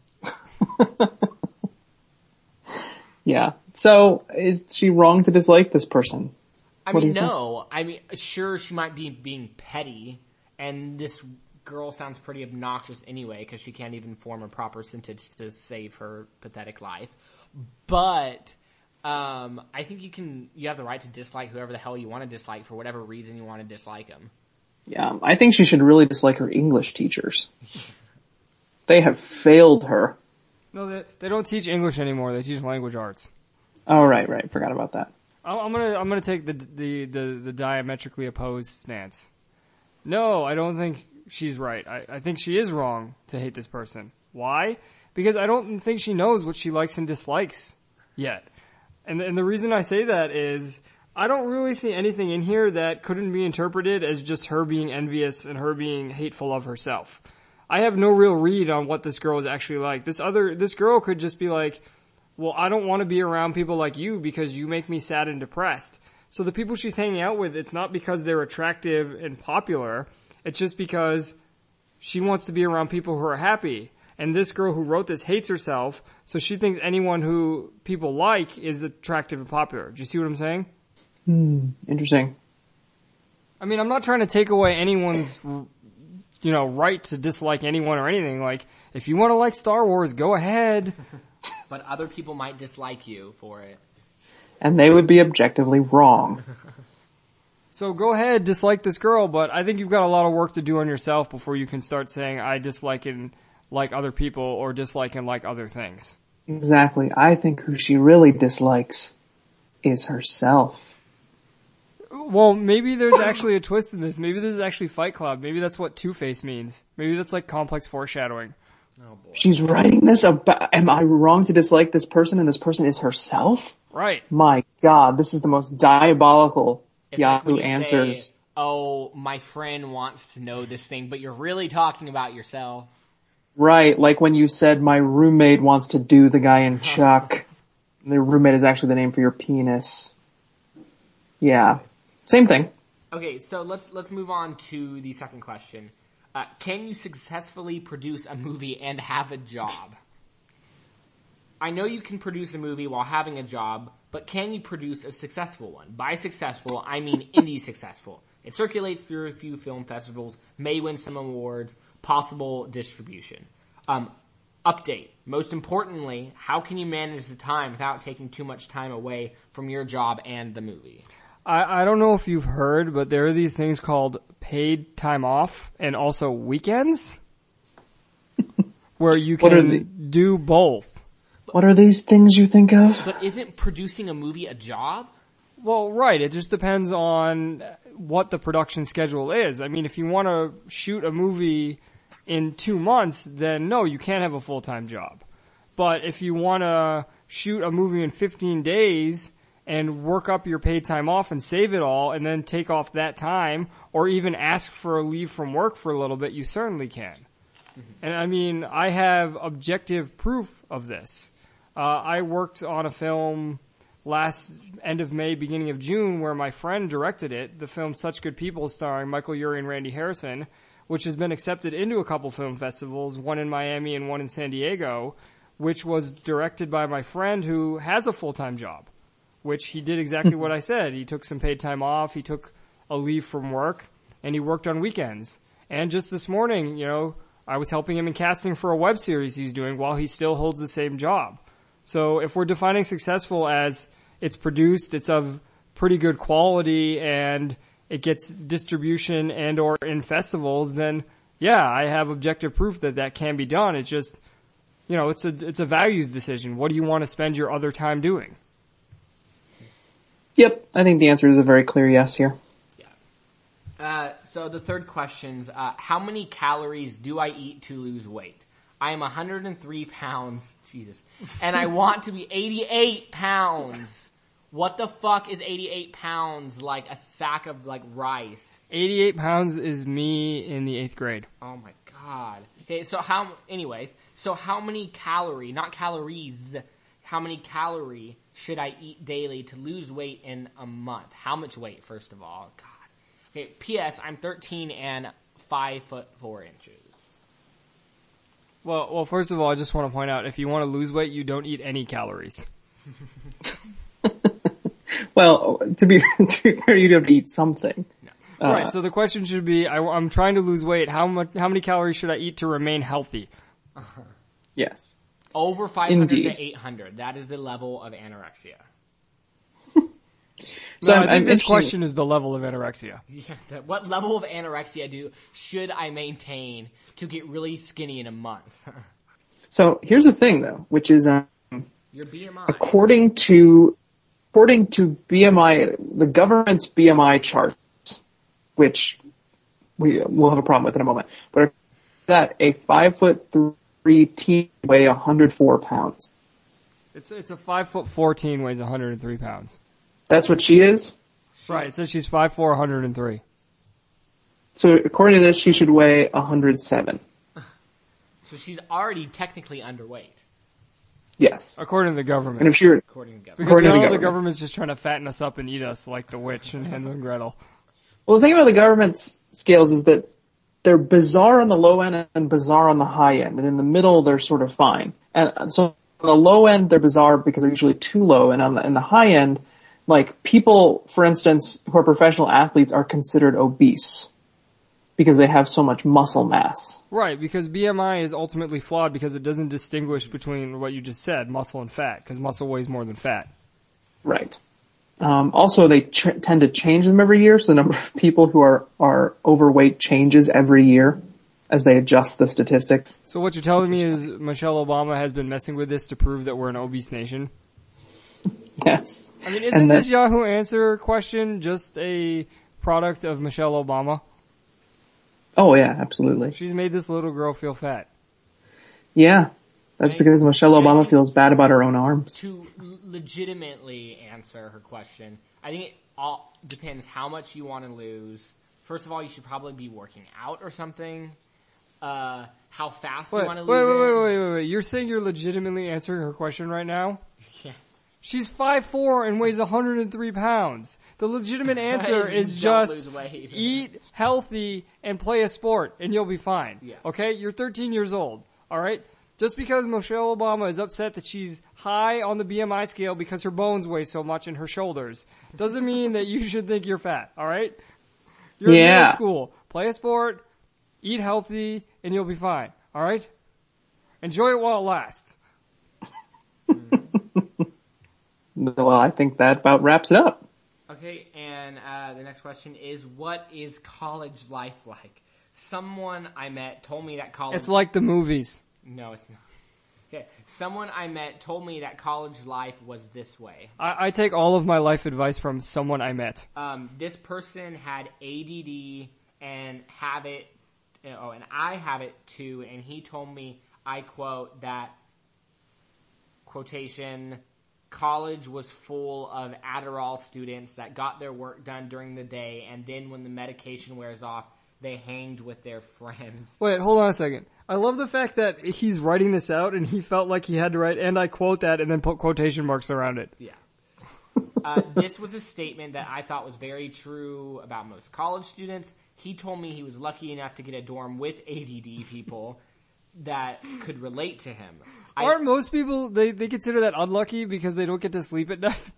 yeah. So, is she wrong to dislike this person? I What do mean, you think? no. I mean, sure, she might be being petty, and this girl sounds pretty obnoxious anyway, because she can't even form a proper sentence to save her pathetic life. But, um, I think you can, you have the right to dislike whoever the hell you want to dislike for whatever reason you want to dislike them. Yeah, I think she should really dislike her English teachers. They have failed her. No, they, they don't teach English anymore. They teach language arts. Oh, right, right. Forgot about that. I'm I'm gonna I'm gonna take the the the, the diametrically opposed stance. No, I don't think she's right. I, I think she is wrong to hate this person. Why? Because I don't think she knows what she likes and dislikes yet. And and the reason I say that is I don't really see anything in here that couldn't be interpreted as just her being envious and her being hateful of herself. I have no real read on what this girl is actually like. This other this girl could just be like, well, I don't want to be around people like you because you make me sad and depressed. So the people she's hanging out with, it's not because they're attractive and popular. It's just because she wants to be around people who are happy. And this girl who wrote this hates herself, so she thinks anyone who people like is attractive and popular. Do you see what I'm saying? Hmm, interesting. I mean, I'm not trying to take away anyone's, you know, right to dislike anyone or anything. Like, if you want to like Star Wars, go ahead. But other people might dislike you for it. And they would be objectively wrong. So go ahead, dislike this girl, but I think you've got a lot of work to do on yourself before you can start saying I dislike and like other people or dislike and like other things. Exactly. I think who she really dislikes is herself. Well, maybe there's actually a twist in this. Maybe this is actually Fight Club. Maybe that's what Two-Face means. Maybe that's like complex foreshadowing. Oh boy. She's writing this about, am I wrong to dislike this person and this person is herself? Right. My God, this is the most diabolical It's like when Yahoo you answers. say, oh, my friend wants to know this thing, but you're really talking about yourself. Right, like when you said my roommate wants to do the guy in Chuck. The roommate is actually the name for your penis. Yeah. Same thing. Okay, so let's let's move on to the second question. Uh, can you successfully produce a movie and have a job? I know you can produce a movie while having a job, but can you produce a successful one? By successful, I mean indie successful. It circulates through a few film festivals, may win some awards, possible distribution. Um, update. Most importantly, how can you manage the time without taking too much time away from your job and the movie? I, I don't know if you've heard, but there are these things called paid time off and also weekends where you What are can the- do both. What are these things you think of? But isn't producing a movie a job? Well, right. It just depends on what the production schedule is. I mean, if you want to shoot a movie in two months, then no, you can't have a full-time job. But if you want to shoot a movie in fifteen days and work up your paid time off and save it all and then take off that time or even ask for a leave from work for a little bit, you certainly can. And I mean, I have objective proof of this. Uh, I worked on a film last end of May, beginning of June, where my friend directed it, the film Such Good People, starring Michael Urie and Randy Harrison, which has been accepted into a couple film festivals, one in Miami and one in San Diego, which was directed by my friend who has a full-time job, which he did exactly what I said. He took some paid time off, he took a leave from work, and he worked on weekends. And just this morning, you know, I was helping him in casting for a web series he's doing while he still holds the same job. So if we're defining successful as it's produced, it's of pretty good quality, and it gets distribution and or in festivals, then yeah, I have objective proof that that can be done. It's just, you know, it's a, it's a values decision. What do you want to spend your other time doing? Yep, I think the answer is a very clear yes here. Uh, so the third question's, uh, how many calories do I eat to lose weight? I am one hundred three pounds, Jesus, and I want to be eighty-eight pounds. What the fuck is eighty-eight pounds, like a sack of, like, rice? eighty-eight pounds is me in the eighth grade. Oh my god. Okay, so how, anyways, so how many calorie, not calories, how many calorie should I eat daily to lose weight in a month? How much weight, first of all? God. Okay, P S I'm thirteen and five foot four inches. Well, well, first of all, I just want to point out, if you want to lose weight, you don't eat any calories. Well, to be, to be fair, you have to eat something. No. Uh, Right, so the question should be, I, I'm trying to lose weight, how much, how many calories should I eat to remain healthy? Yes. Over five hundred Indeed. to eight hundred. That is the level of anorexia. So no, I'm, I think I'm this interested- question is the level of anorexia. Yeah, that- what level of anorexia do should I maintain to get really skinny in a month? So here's the thing, though, which is um, Your B M I. according to according to B M I, the government's B M I charts, which we will have a problem with in a moment, but that a five foot three teen weigh one hundred four pounds. It's it's a five foot fourteen, weighs one hundred three pounds. That's what she is. Right, it says she's five four, one hundred three. So according to this, she should weigh one hundred seven. So she's already technically underweight, Yes. According to the government. And if she were, according to government. Because according to now the the government. government's just trying to fatten us up and eat us like the witch in Hansel and Gretel. well, the thing about the government's scales is that they're bizarre on the low end and bizarre on the high end, and in the middle they're sort of fine. And so on the low end they're bizarre because they're usually too low, and on the, in the high end, like people, for instance, who are professional athletes are considered obese because they have so much muscle mass. Right, because B M I is ultimately flawed because it doesn't distinguish between what you just said, muscle and fat, because muscle weighs more than fat. Right. Um, also, they ch- tend to change them every year, so the number of people who are, are overweight changes every year as they adjust the statistics. So what you're telling me is Michelle Obama has been messing with this to prove that we're an obese nation? Yes. I mean, isn't And this that- Yahoo Answer question just a product of Michelle Obama? Oh yeah, absolutely. She's made this little girl feel fat. Yeah. That's because Michelle Obama feels bad about her own arms. To l- legitimately answer her question, I think it all depends how much you want to lose. First of all, you should probably be working out or something. Uh, how fast Wait, you want wait, to lose wait, it. wait, wait, wait, wait. You're saying you're legitimately answering her question right now? Yes. She's five foot four and weighs one hundred three pounds. The legitimate answer Right, is don't just lose weight. eat healthy and play a sport and you'll be fine. Yeah. Okay? You're thirteen years old. Alright? Just because Michelle Obama is upset that she's high on the B M I scale because her bones weigh so much in her shoulders doesn't mean that you should think you're fat. Alright? You're in Yeah. middle school. Play a sport, eat healthy, and you'll be fine. Alright? Enjoy it while it lasts. Well, I think that about wraps it up. Okay, and uh, the next question is, what is college life like? Someone I met told me that college... It's like the movies. No, it's not. Okay, someone I met told me that college life was this way. I, I take all of my life advice from someone I met. Um, this person had A D D and have it, oh, and I have it too, and he told me, I quote, that, quotation, college was full of Adderall students that got their work done during the day, and then when the medication wears off, they hanged with their friends. Wait, hold on a second. I love the fact that he's writing this out and he felt like he had to write, and I quote that, and then put quotation marks around it. Yeah. Uh, this was a statement that I thought was very true about most college students. He told me he was lucky enough to get a dorm with A D D people that could relate to him. I, Aren't most people, they, they consider that unlucky because they don't get to sleep at night?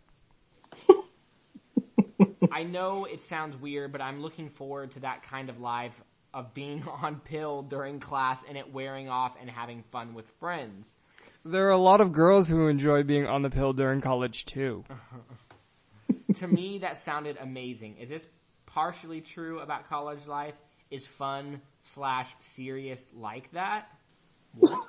I know it sounds weird, but I'm looking forward to that kind of life of being on pill during class and it wearing off and having fun with friends. There are a lot of girls who enjoy being on the pill during college too. To me, that sounded amazing. Is this partially true about college life? Is fun slash serious like that? What?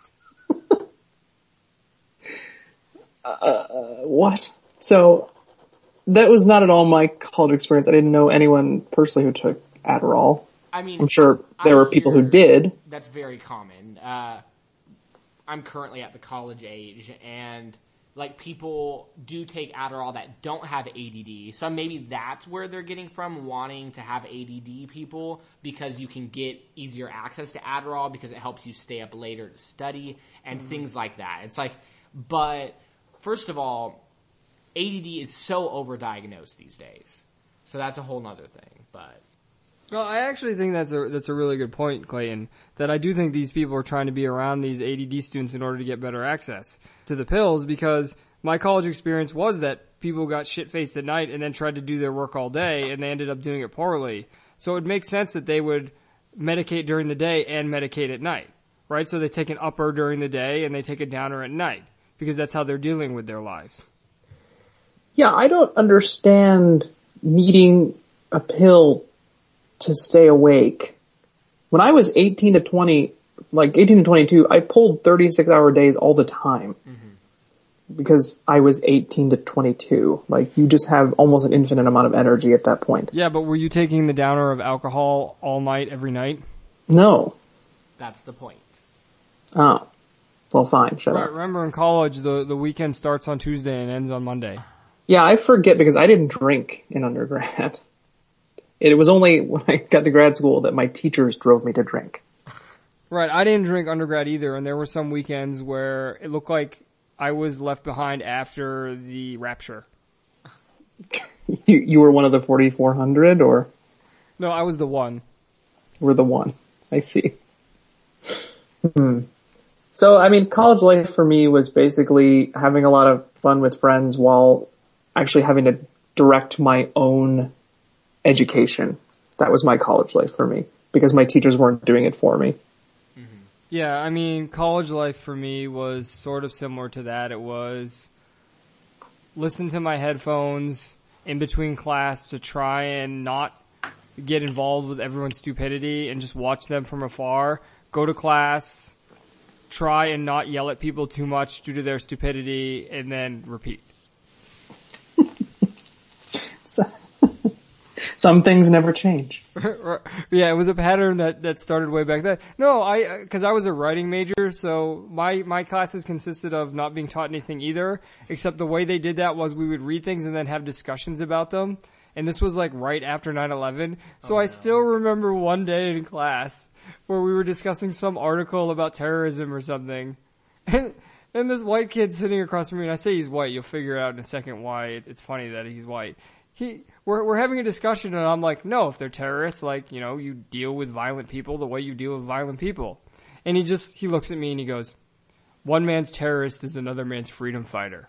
Uh, what? So, that was not at all my college experience. I didn't know anyone personally who took Adderall. I mean, I'm sure there I were people who hear did. That's very common. Uh, I'm currently at the college age, and like people do take Adderall that don't have A D D. So maybe that's where they're getting from, wanting to have A D D people, because you can get easier access to Adderall because it helps you stay up later to study and mm-hmm. things like that. It's like, but first of all, A D D is so overdiagnosed these days. So that's a whole nother thing, but. Well, I actually think that's a that's a really good point, Clayton, that I do think these people are trying to be around these A D D students in order to get better access to the pills, because my college experience was that people got shit-faced at night and then tried to do their work all day, and they ended up doing it poorly. So it makes sense that they would medicate during the day and medicate at night, right? So they take an upper during the day and they take a downer at night, because that's how they're dealing with their lives. Yeah, I don't understand needing a pill to stay awake. When I was eighteen to twenty, like eighteen to twenty-two, I pulled thirty-six hour days all the time. Mm-hmm. Because I was eighteen to twenty-two. Like, you just have almost an infinite amount of energy at that point. Yeah, but were you taking the downer of alcohol all night, every night? No. That's the point. Oh. Well, fine, shut right, up. Remember in college, the, the weekend starts on Tuesday and ends on Monday. Yeah, I forget because I didn't drink in undergrad. It was only when I got to grad school that my teachers drove me to drink. Right, I didn't drink undergrad either, and there were some weekends where it looked like I was left behind after the rapture. You, you were one of the forty-four hundred, or? No, I was the one. You were the one. I see. Hmm. So, I mean, college life for me was basically having a lot of fun with friends while actually having to direct my own education. That was my college life for me, because my teachers weren't doing it for me. Mm-hmm. Yeah, I mean, college life for me was sort of similar to that. It was listen to my headphones in between class to try and not get involved with everyone's stupidity and just watch them from afar, go to class, try and not yell at people too much due to their stupidity, and then repeat. So, some things never change. Yeah, it was a pattern that, that started way back then. No, I, cause I was a writing major, so my, my classes consisted of not being taught anything either, except the way they did that was we would read things and then have discussions about them. And this was like right after nine eleven. So oh, I no. still remember one day in class where we were discussing some article about terrorism or something. And, and this white kid sitting across from me, and I say he's white, you'll figure out in a second why it, it's funny that he's white. He, we're, we're having a discussion and I'm like, no, if they're terrorists, like, you know, you deal with violent people the way you deal with violent people. And he just, he looks at me and he goes, one man's terrorist is another man's freedom fighter.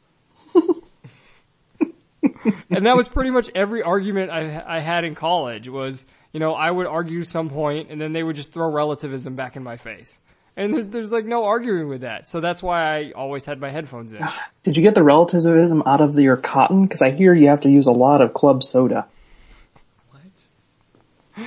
And that was pretty much every argument I, I had in college was, you know, I would argue some point and then they would just throw relativism back in my face. And there's, there's like no arguing with that. So that's why I always had my headphones in. Did you get the relativism out of the, your cotton? Cause I hear you have to use a lot of club soda. What?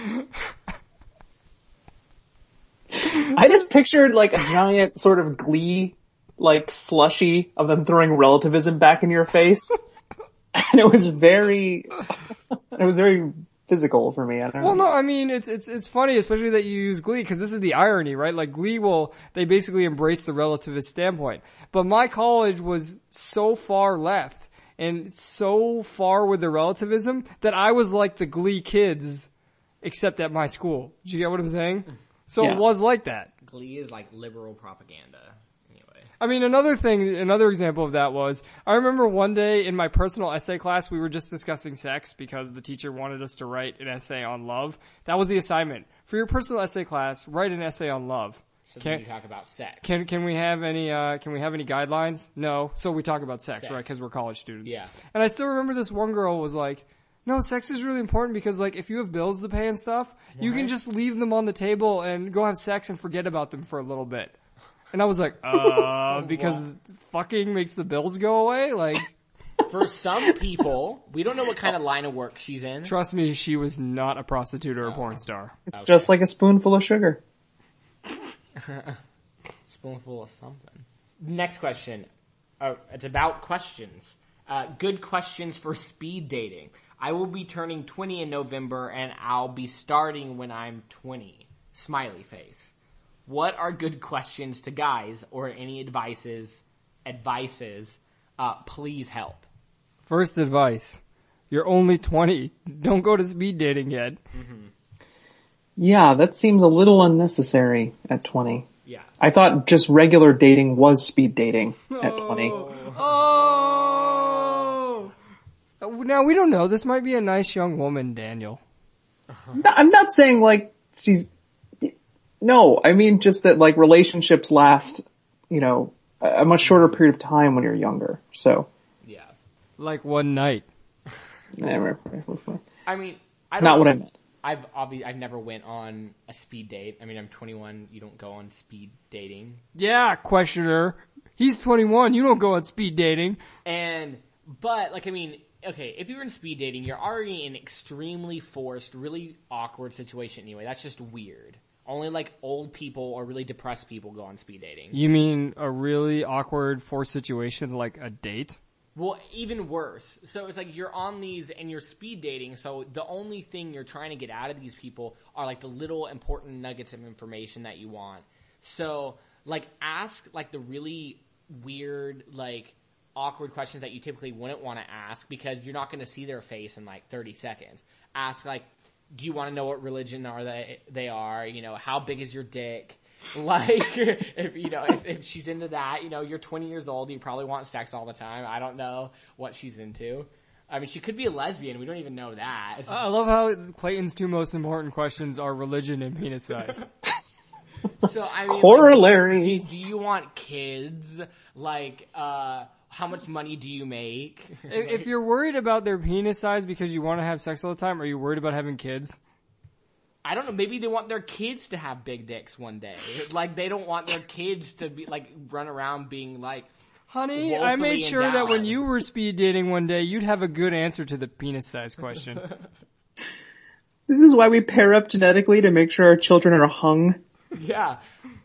I just pictured like a giant sort of Glee, like slushy of them throwing relativism back in your face. And it was very, it was very physical for me. I don't well, know. no, I mean, it's, it's, it's funny, especially that you use Glee, because this is the irony, right? Like Glee will, they basically embrace the relativist standpoint. But my college was so far left and so far with the relativism that I was like the Glee kids except at my school. Did you get what I'm saying? So Yeah. it was like that. Glee is like liberal propaganda. Anyway. I mean, another thing, another example of that was, I remember one day in my personal essay class, we were just discussing sex because the teacher wanted us to write an essay on love. That was the assignment. For your personal essay class, write an essay on love. So Can- then you talk about sex. Can can we have any uh can we have any guidelines? No. So we talk about sex, Sex. right? Because we're college students. Yeah. And I still remember this one girl was like, "No, sex is really important because like if you have bills to pay and stuff, you can Right. just leave them on the table and go have sex and forget about them for a little bit." And I was like, "Uh, because fucking makes the bills go away?" Like, For some people, we don't know what kind of line of work she's in. trust me, she was not a prostitute or a porn star. It's just like a spoonful of sugar. Spoonful of something. Next question. Uh, it's about questions. Uh, good questions for speed dating. I will be turning twenty in November and I'll be starting when I'm twenty. Smiley face. What are good questions to guys or any advices, advices, uh, please help. First advice. You're only twenty. Don't go to speed dating yet. Yeah, that seems a little unnecessary at twenty. Yeah. I thought just regular dating was speed dating at twenty. Oh! Now, we don't know. This might be a nice young woman, Daniel. No, I'm not saying like she's, no, I mean just that like relationships last, you know, a a much shorter period of time when you're younger. So, Yeah. Like one night. never. I mean, I It's don't not what know. I meant. I've obviously I've never went on a speed date. I mean, I'm twenty-one. You don't go on speed dating. Yeah, questioner. He's twenty-one. You don't go on speed dating. And but like I mean, okay, if you're in speed dating, you're already in an extremely forced, really awkward situation anyway. That's just weird. Only like old people or really depressed people go on speed dating. You mean a really awkward forced situation like a date? Well, even worse. So it's like you're on these and you're speed dating, so the only thing you're trying to get out of these people are like the little important nuggets of information that you want. So like ask like the really weird, like awkward questions that you typically wouldn't want to ask because you're not going to see their face in like thirty seconds. Ask like, do you want to know what religion are they, they are? You know, how big is your dick? Like, if, you know, if, if she's into that, you know, you're twenty years old, you probably want sex all the time. I don't know what she's into. I mean, she could be a lesbian. We don't even know that. I love how Clayton's two most important questions are religion and penis size. So, I mean, Corollaries. like, do, do you want kids? Like, uh, how much money do you make? If, if you're worried about their penis size because you want to have sex all the time, are you worried about having kids? I don't know. Maybe they want their kids to have big dicks one day. Like, they don't want their kids to be, like, run around being like, Honey, I made woefully sure that endowed. when you were speed dating one day, you'd have a good answer to the penis size question. This is why we pair up genetically to make sure our children are hung. yeah.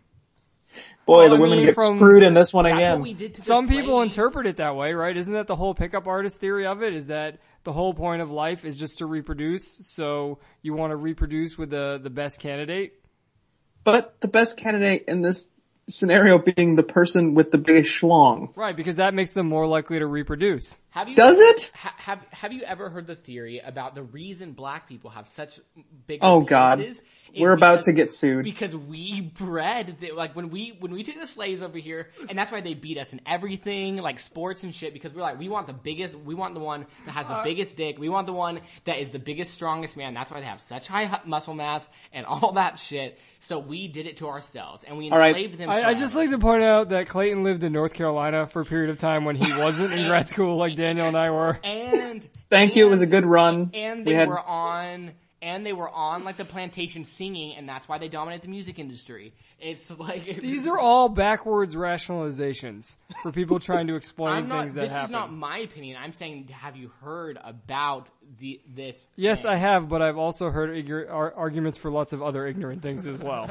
Boy, Well, the I women mean, get from- screwed in this one That's again. what we did to the Some people slaves. interpret it that way, right? Isn't that the whole pickup artist theory of it? Is that the whole point of life is just to reproduce, so you want to reproduce with the, the best candidate? But the best candidate in this scenario being the person with the biggest schlong. Right, because that makes them more likely to reproduce. Have you Does it? Ha- have Have you ever heard the theory about the reason black people have such big Oh, God. penises is We're about because- to get sued. because we bred the, like when we when we took the slaves over here, and that's why they beat us in everything like sports and shit, because we're like we want the biggest, we want the one that has the Uh, biggest dick, we want the one that is the biggest, strongest man. That's why they have such high hu- muscle mass and all that shit. So we did it to ourselves, and we All right. enslaved them. I, I just forever. like to point out that Clayton lived in North Carolina for a period of time when he wasn't in grad school like Daniel and I were. And Thank you, it was a and- good run. And We they had- were on, and they were on like the plantation singing, and that's why they dominate the music industry. It's like These are all backwards rationalizations for people trying to explain I'm not. things that This happen. is not my opinion. I'm saying, have you heard about the this? Yes, thing? I have, but I've also heard igor- ar- arguments for lots of other ignorant things as well.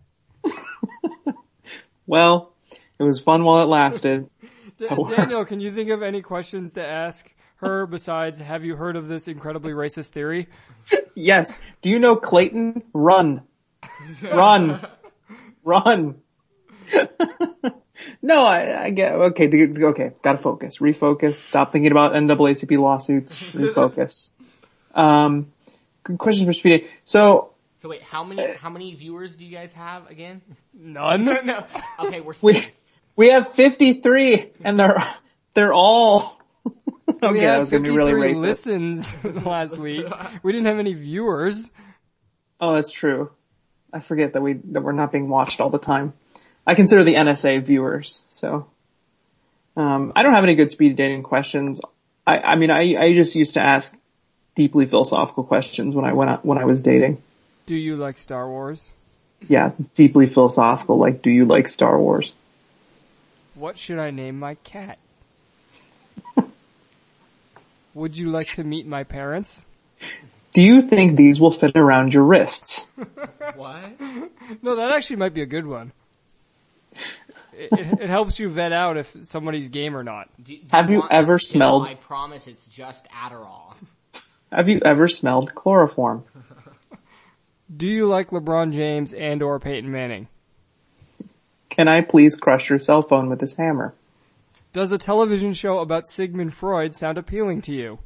Well, it was fun while it lasted. D- However- Daniel, can you think of any questions to ask her besides, have you heard of this incredibly racist theory? Yes. Do you know Clayton? Run. Run. Run. No, I, I get, okay, dude, okay, gotta focus, refocus, stop thinking about N double A C P lawsuits, refocus. Um, good question for Speedy. So, So wait, how many how many viewers do you guys have again? None. No. Okay, we're safe. we, we have fifty-three, and they're, they're all, okay, We that had was gonna be really fifty-three racist. listens last week. We didn't have any viewers. Oh, that's true. I forget that we, that we're not being watched all the time. I consider the N S A viewers, so. Um, I don't have any good speed dating questions. I, I mean, I, I just used to ask deeply philosophical questions when I went out, when I was dating. Do you like Star Wars? Yeah, deeply philosophical, like, do you like Star Wars? What should I name my cat? Would you like to meet my parents? Do you think these will fit around your wrists? What? No, that actually might be a good one. It, it, it helps you vet out if somebody's game or not. Do, do Have you want ever this pill? smelled- I promise it's just Adderall. Have you ever smelled chloroform? Do you like LeBron James and or Peyton Manning? Can I please crush your cell phone with this hammer? Does a television show about Sigmund Freud sound appealing to you?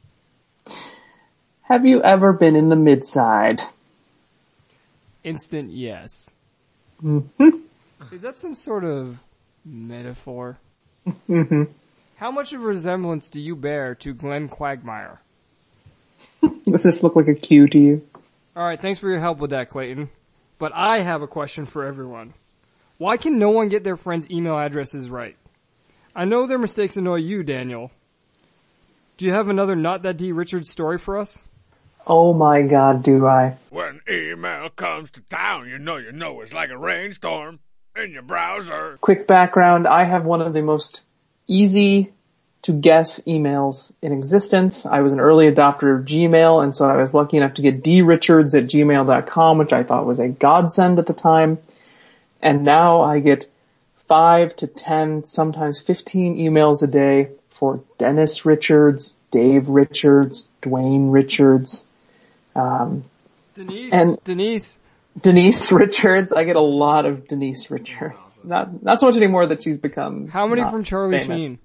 Have you ever been in the midside? Instant yes. Mm-hmm. Is that some sort of metaphor? Mm-hmm. How much of a resemblance do you bear to Glenn Quagmire? Does this look like a cue to you? Alright, thanks for your help with that, Clayton. But I have a question for everyone. Why can no one get their friends' email addresses right? I know their mistakes annoy you, Daniel. Do you have another Not That D Richards story for us? Oh my god, do I. When email comes to town, you know you know it's like a rainstorm in your browser. Quick background, I have one of the most easy to guess emails in existence. I was an early adopter of Gmail, and so I was lucky enough to get drichards at gmail dot com, which I thought was a godsend at the time. And now I get five to ten, sometimes fifteen emails a day for Dennis Richards, Dave Richards, Dwayne Richards, um, Denise, And- Denise. Denise Richards. I get a lot of Denise Richards. Not, not so much anymore that she's become How many not from Charlie famous. Sheen?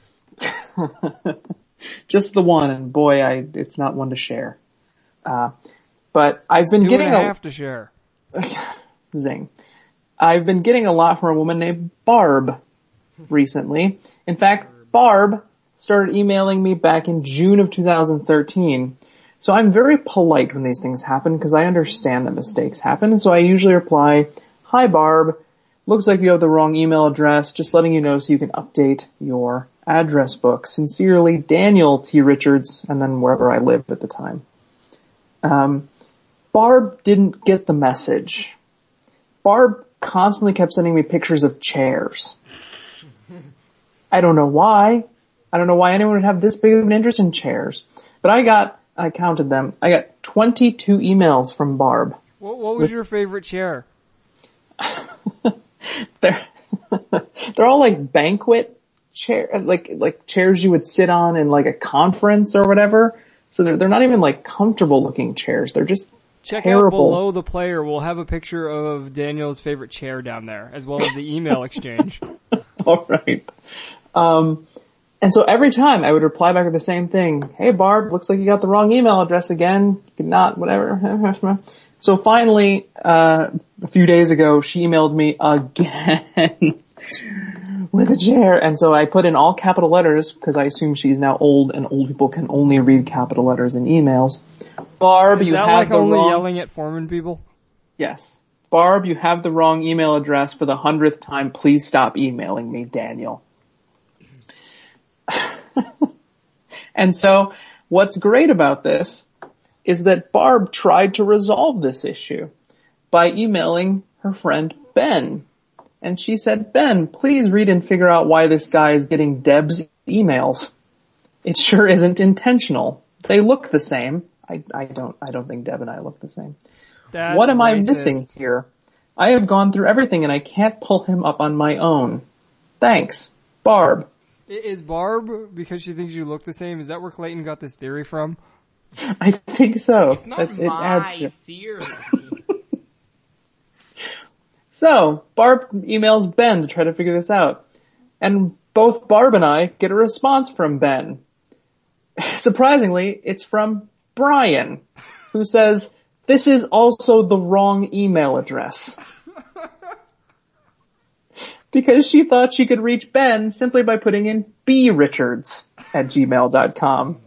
Just the one, and boy, I, it's not one to share. Uh, but I've been Two getting and a a, half to share. zing. I've been getting a lot from a woman named Barb recently. In fact, Barb started emailing me back in June of two thousand thirteen. So I'm very polite when these things happen because I understand that mistakes happen. So I usually reply, "Hi Barb, looks like you have the wrong email address. Just letting you know so you can update your address book. Sincerely, Daniel T. Richards," and then wherever I lived at the time. Um, Barb didn't get the message. Barb constantly kept sending me pictures of chairs. I don't know why. I don't know why anyone would have this big of an interest in chairs. But I got, I counted them, I got twenty-two emails from Barb. What, what was your favorite chair? They're, they're all like banquet chair, like, like chairs you would sit on in like a conference or whatever. So they're, they're not even like comfortable looking chairs. They're just Check terrible. out below the player. We'll have a picture of Daniel's favorite chair down there, as well as the email exchange. All right. Um, and so every time I would reply back with the same thing. "Hey Barb, looks like you got the wrong email address again. You could not, whatever." So finally, uh, a few days ago, she emailed me again with a chair. And so I put in all capital letters because I assume she's now old and old people can only read capital letters in emails. "Barb, Is you that have like the only wrong..." yelling at foreman people? Yes. "Barb, you have the wrong email address for the hundredth time. Please stop emailing me, Daniel." And so what's great about this is that Barb tried to resolve this issue by emailing her friend Ben. And she said, "Ben, please read and figure out why this guy is getting Deb's emails. It sure isn't intentional. They look the same." I, I don't, I don't think Deb and I look the same. That's What am I racist. missing here? I have gone through everything and I can't pull him up on my own. Thanks, Barb. I- Is Barb, because she thinks you look the same, is that where Clayton got this theory from? I think so. It's not That's, it my adds to. theory. So, Barb emails Ben to try to figure this out. And both Barb and I get a response from Ben. Surprisingly, it's from Brian. who says, this is also the wrong email address. Because she thought she could reach Ben simply by putting in brichards at gmail dot com.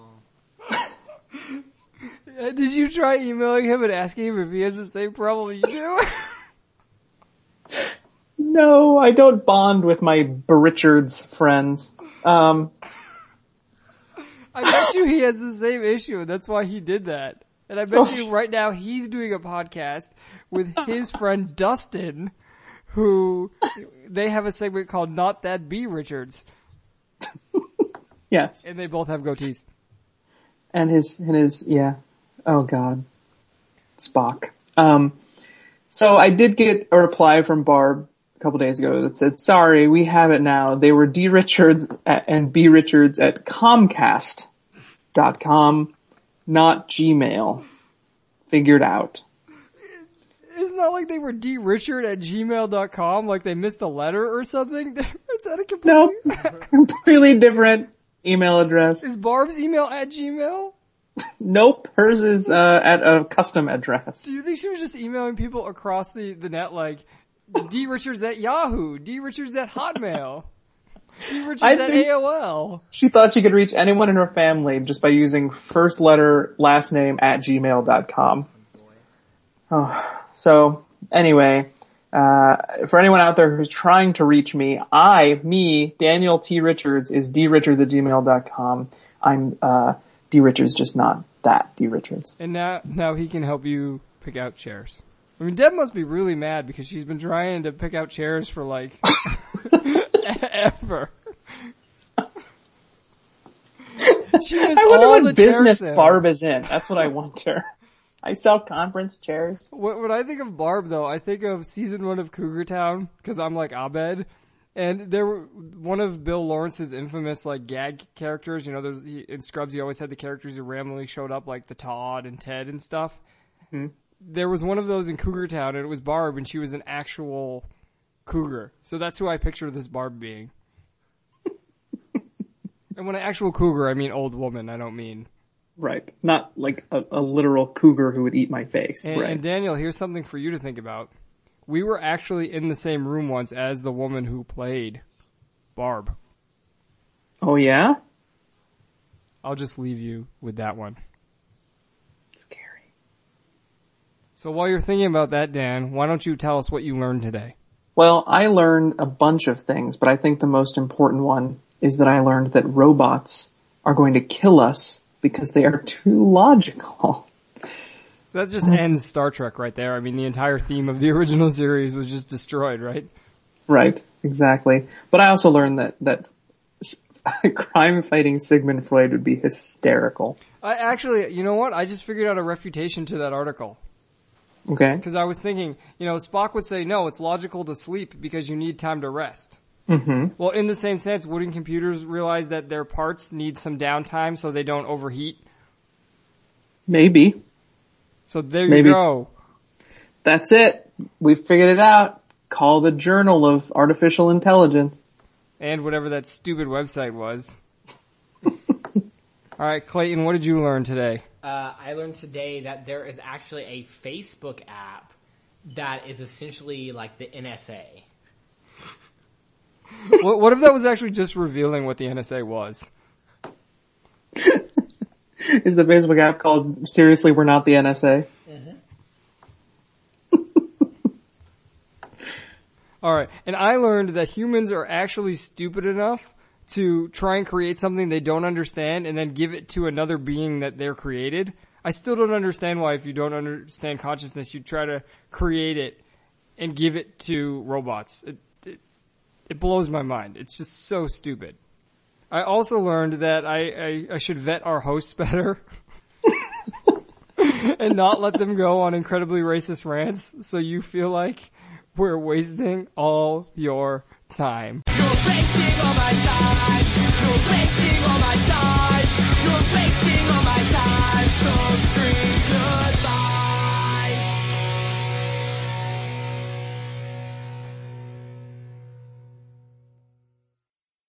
No. Did you try emailing him and asking him if he has the same problem you do? No, I don't bond with my Brichards friends. Um, I bet you he has the same issue, and that's why he did that. And I bet you right now he's doing a podcast with his friend Dustin, who they have a segment called Not That B. Richards. Yes. And they both have goatees. And his, and his, yeah. Oh God. Spock. Um, so I did get a reply from Barb a couple days ago that said, sorry, we have it now. They were D. Richards at, and B. Richards at Comcast dot com, not Gmail. Figured out. It's not like they were D. Richard at gmail dot com, like they missed a letter or something. Is that a completely... Nope. Completely different email address. Is Barb's email at Gmail? Nope. Hers is, uh, at a custom address. Do you think she was just emailing people across the, the net like, D. Richards at Yahoo, D. Richards at Hotmail, D. Richards I at think- A O L? She thought she could reach anyone in her family just by using first letter, last name at gmail dot com. Oh, so anyway, uh, for anyone out there who's trying to reach me, I, me, Daniel T. Richards is d richards at gmail dot com. I'm, uh, D. Richards, just not that D. Richards. And now, now he can help you pick out chairs. I mean, Deb must be really mad because she's been trying to pick out chairs for like, ever. She missed I wonder all what the chair business sales. Barb is in. That's what I wonder. I sell conference chairs. When when I think of Barb, though, I think of season one of Cougar Town because I'm like Abed, and there were one of Bill Lawrence's infamous like gag characters. You know, there's he, in Scrubs, he always had the characters who randomly showed up, like the Todd and Ted and stuff. Mm-hmm. There was one of those in Cougar Town, and it was Barb, and she was an actual cougar. So that's who I picture this Barb being. And when an actual cougar, I mean old woman. I don't mean. Right. Not like a, a literal cougar who would eat my face. And, right. and Daniel, here's something for you to think about. We were actually in the same room once as the woman who played Barb. Oh yeah? I'll just leave you with that one. Scary. So while you're thinking about that, Dan, why don't you tell us what you learned today? Well, I learned a bunch of things, but I think the most important one is that I learned that robots are going to kill us because they are too logical. So that just ends Star Trek right there. I mean, the entire theme of the original series was just destroyed, right? Right, exactly. But I also learned that, that crime-fighting Sigmund Freud would be hysterical. I actually, you know what? I just figured out a refutation to that article. Okay. Because I was thinking, you know, Spock would say, no, it's logical to sleep because you need time to rest. Mm-hmm. Well, in the same sense, wouldn't computers realize that their parts need some downtime so they don't overheat? Maybe. So there Maybe. you go. That's it. We figured it out. Call the Journal of Artificial Intelligence. And whatever that stupid website was. All right, Clayton, what did you learn today? Uh, I learned today that there is actually a Facebook app that is essentially like the N S A. what, what if that was actually just revealing what the N S A was? Is the Facebook app called Seriously We're Not the N S A? All right, and I learned that humans are actually stupid enough to try and create something they don't understand and then give it to another being that they're created. I still don't understand why if you don't understand consciousness, you try to create it and give it to robots. It, it, it blows my mind. It's just so stupid. I also learned that I, I, I should vet our hosts better and not let them go on incredibly racist rants so you feel like we're wasting all your time. You're wasting all my time. You're wasting all my time. You're wasting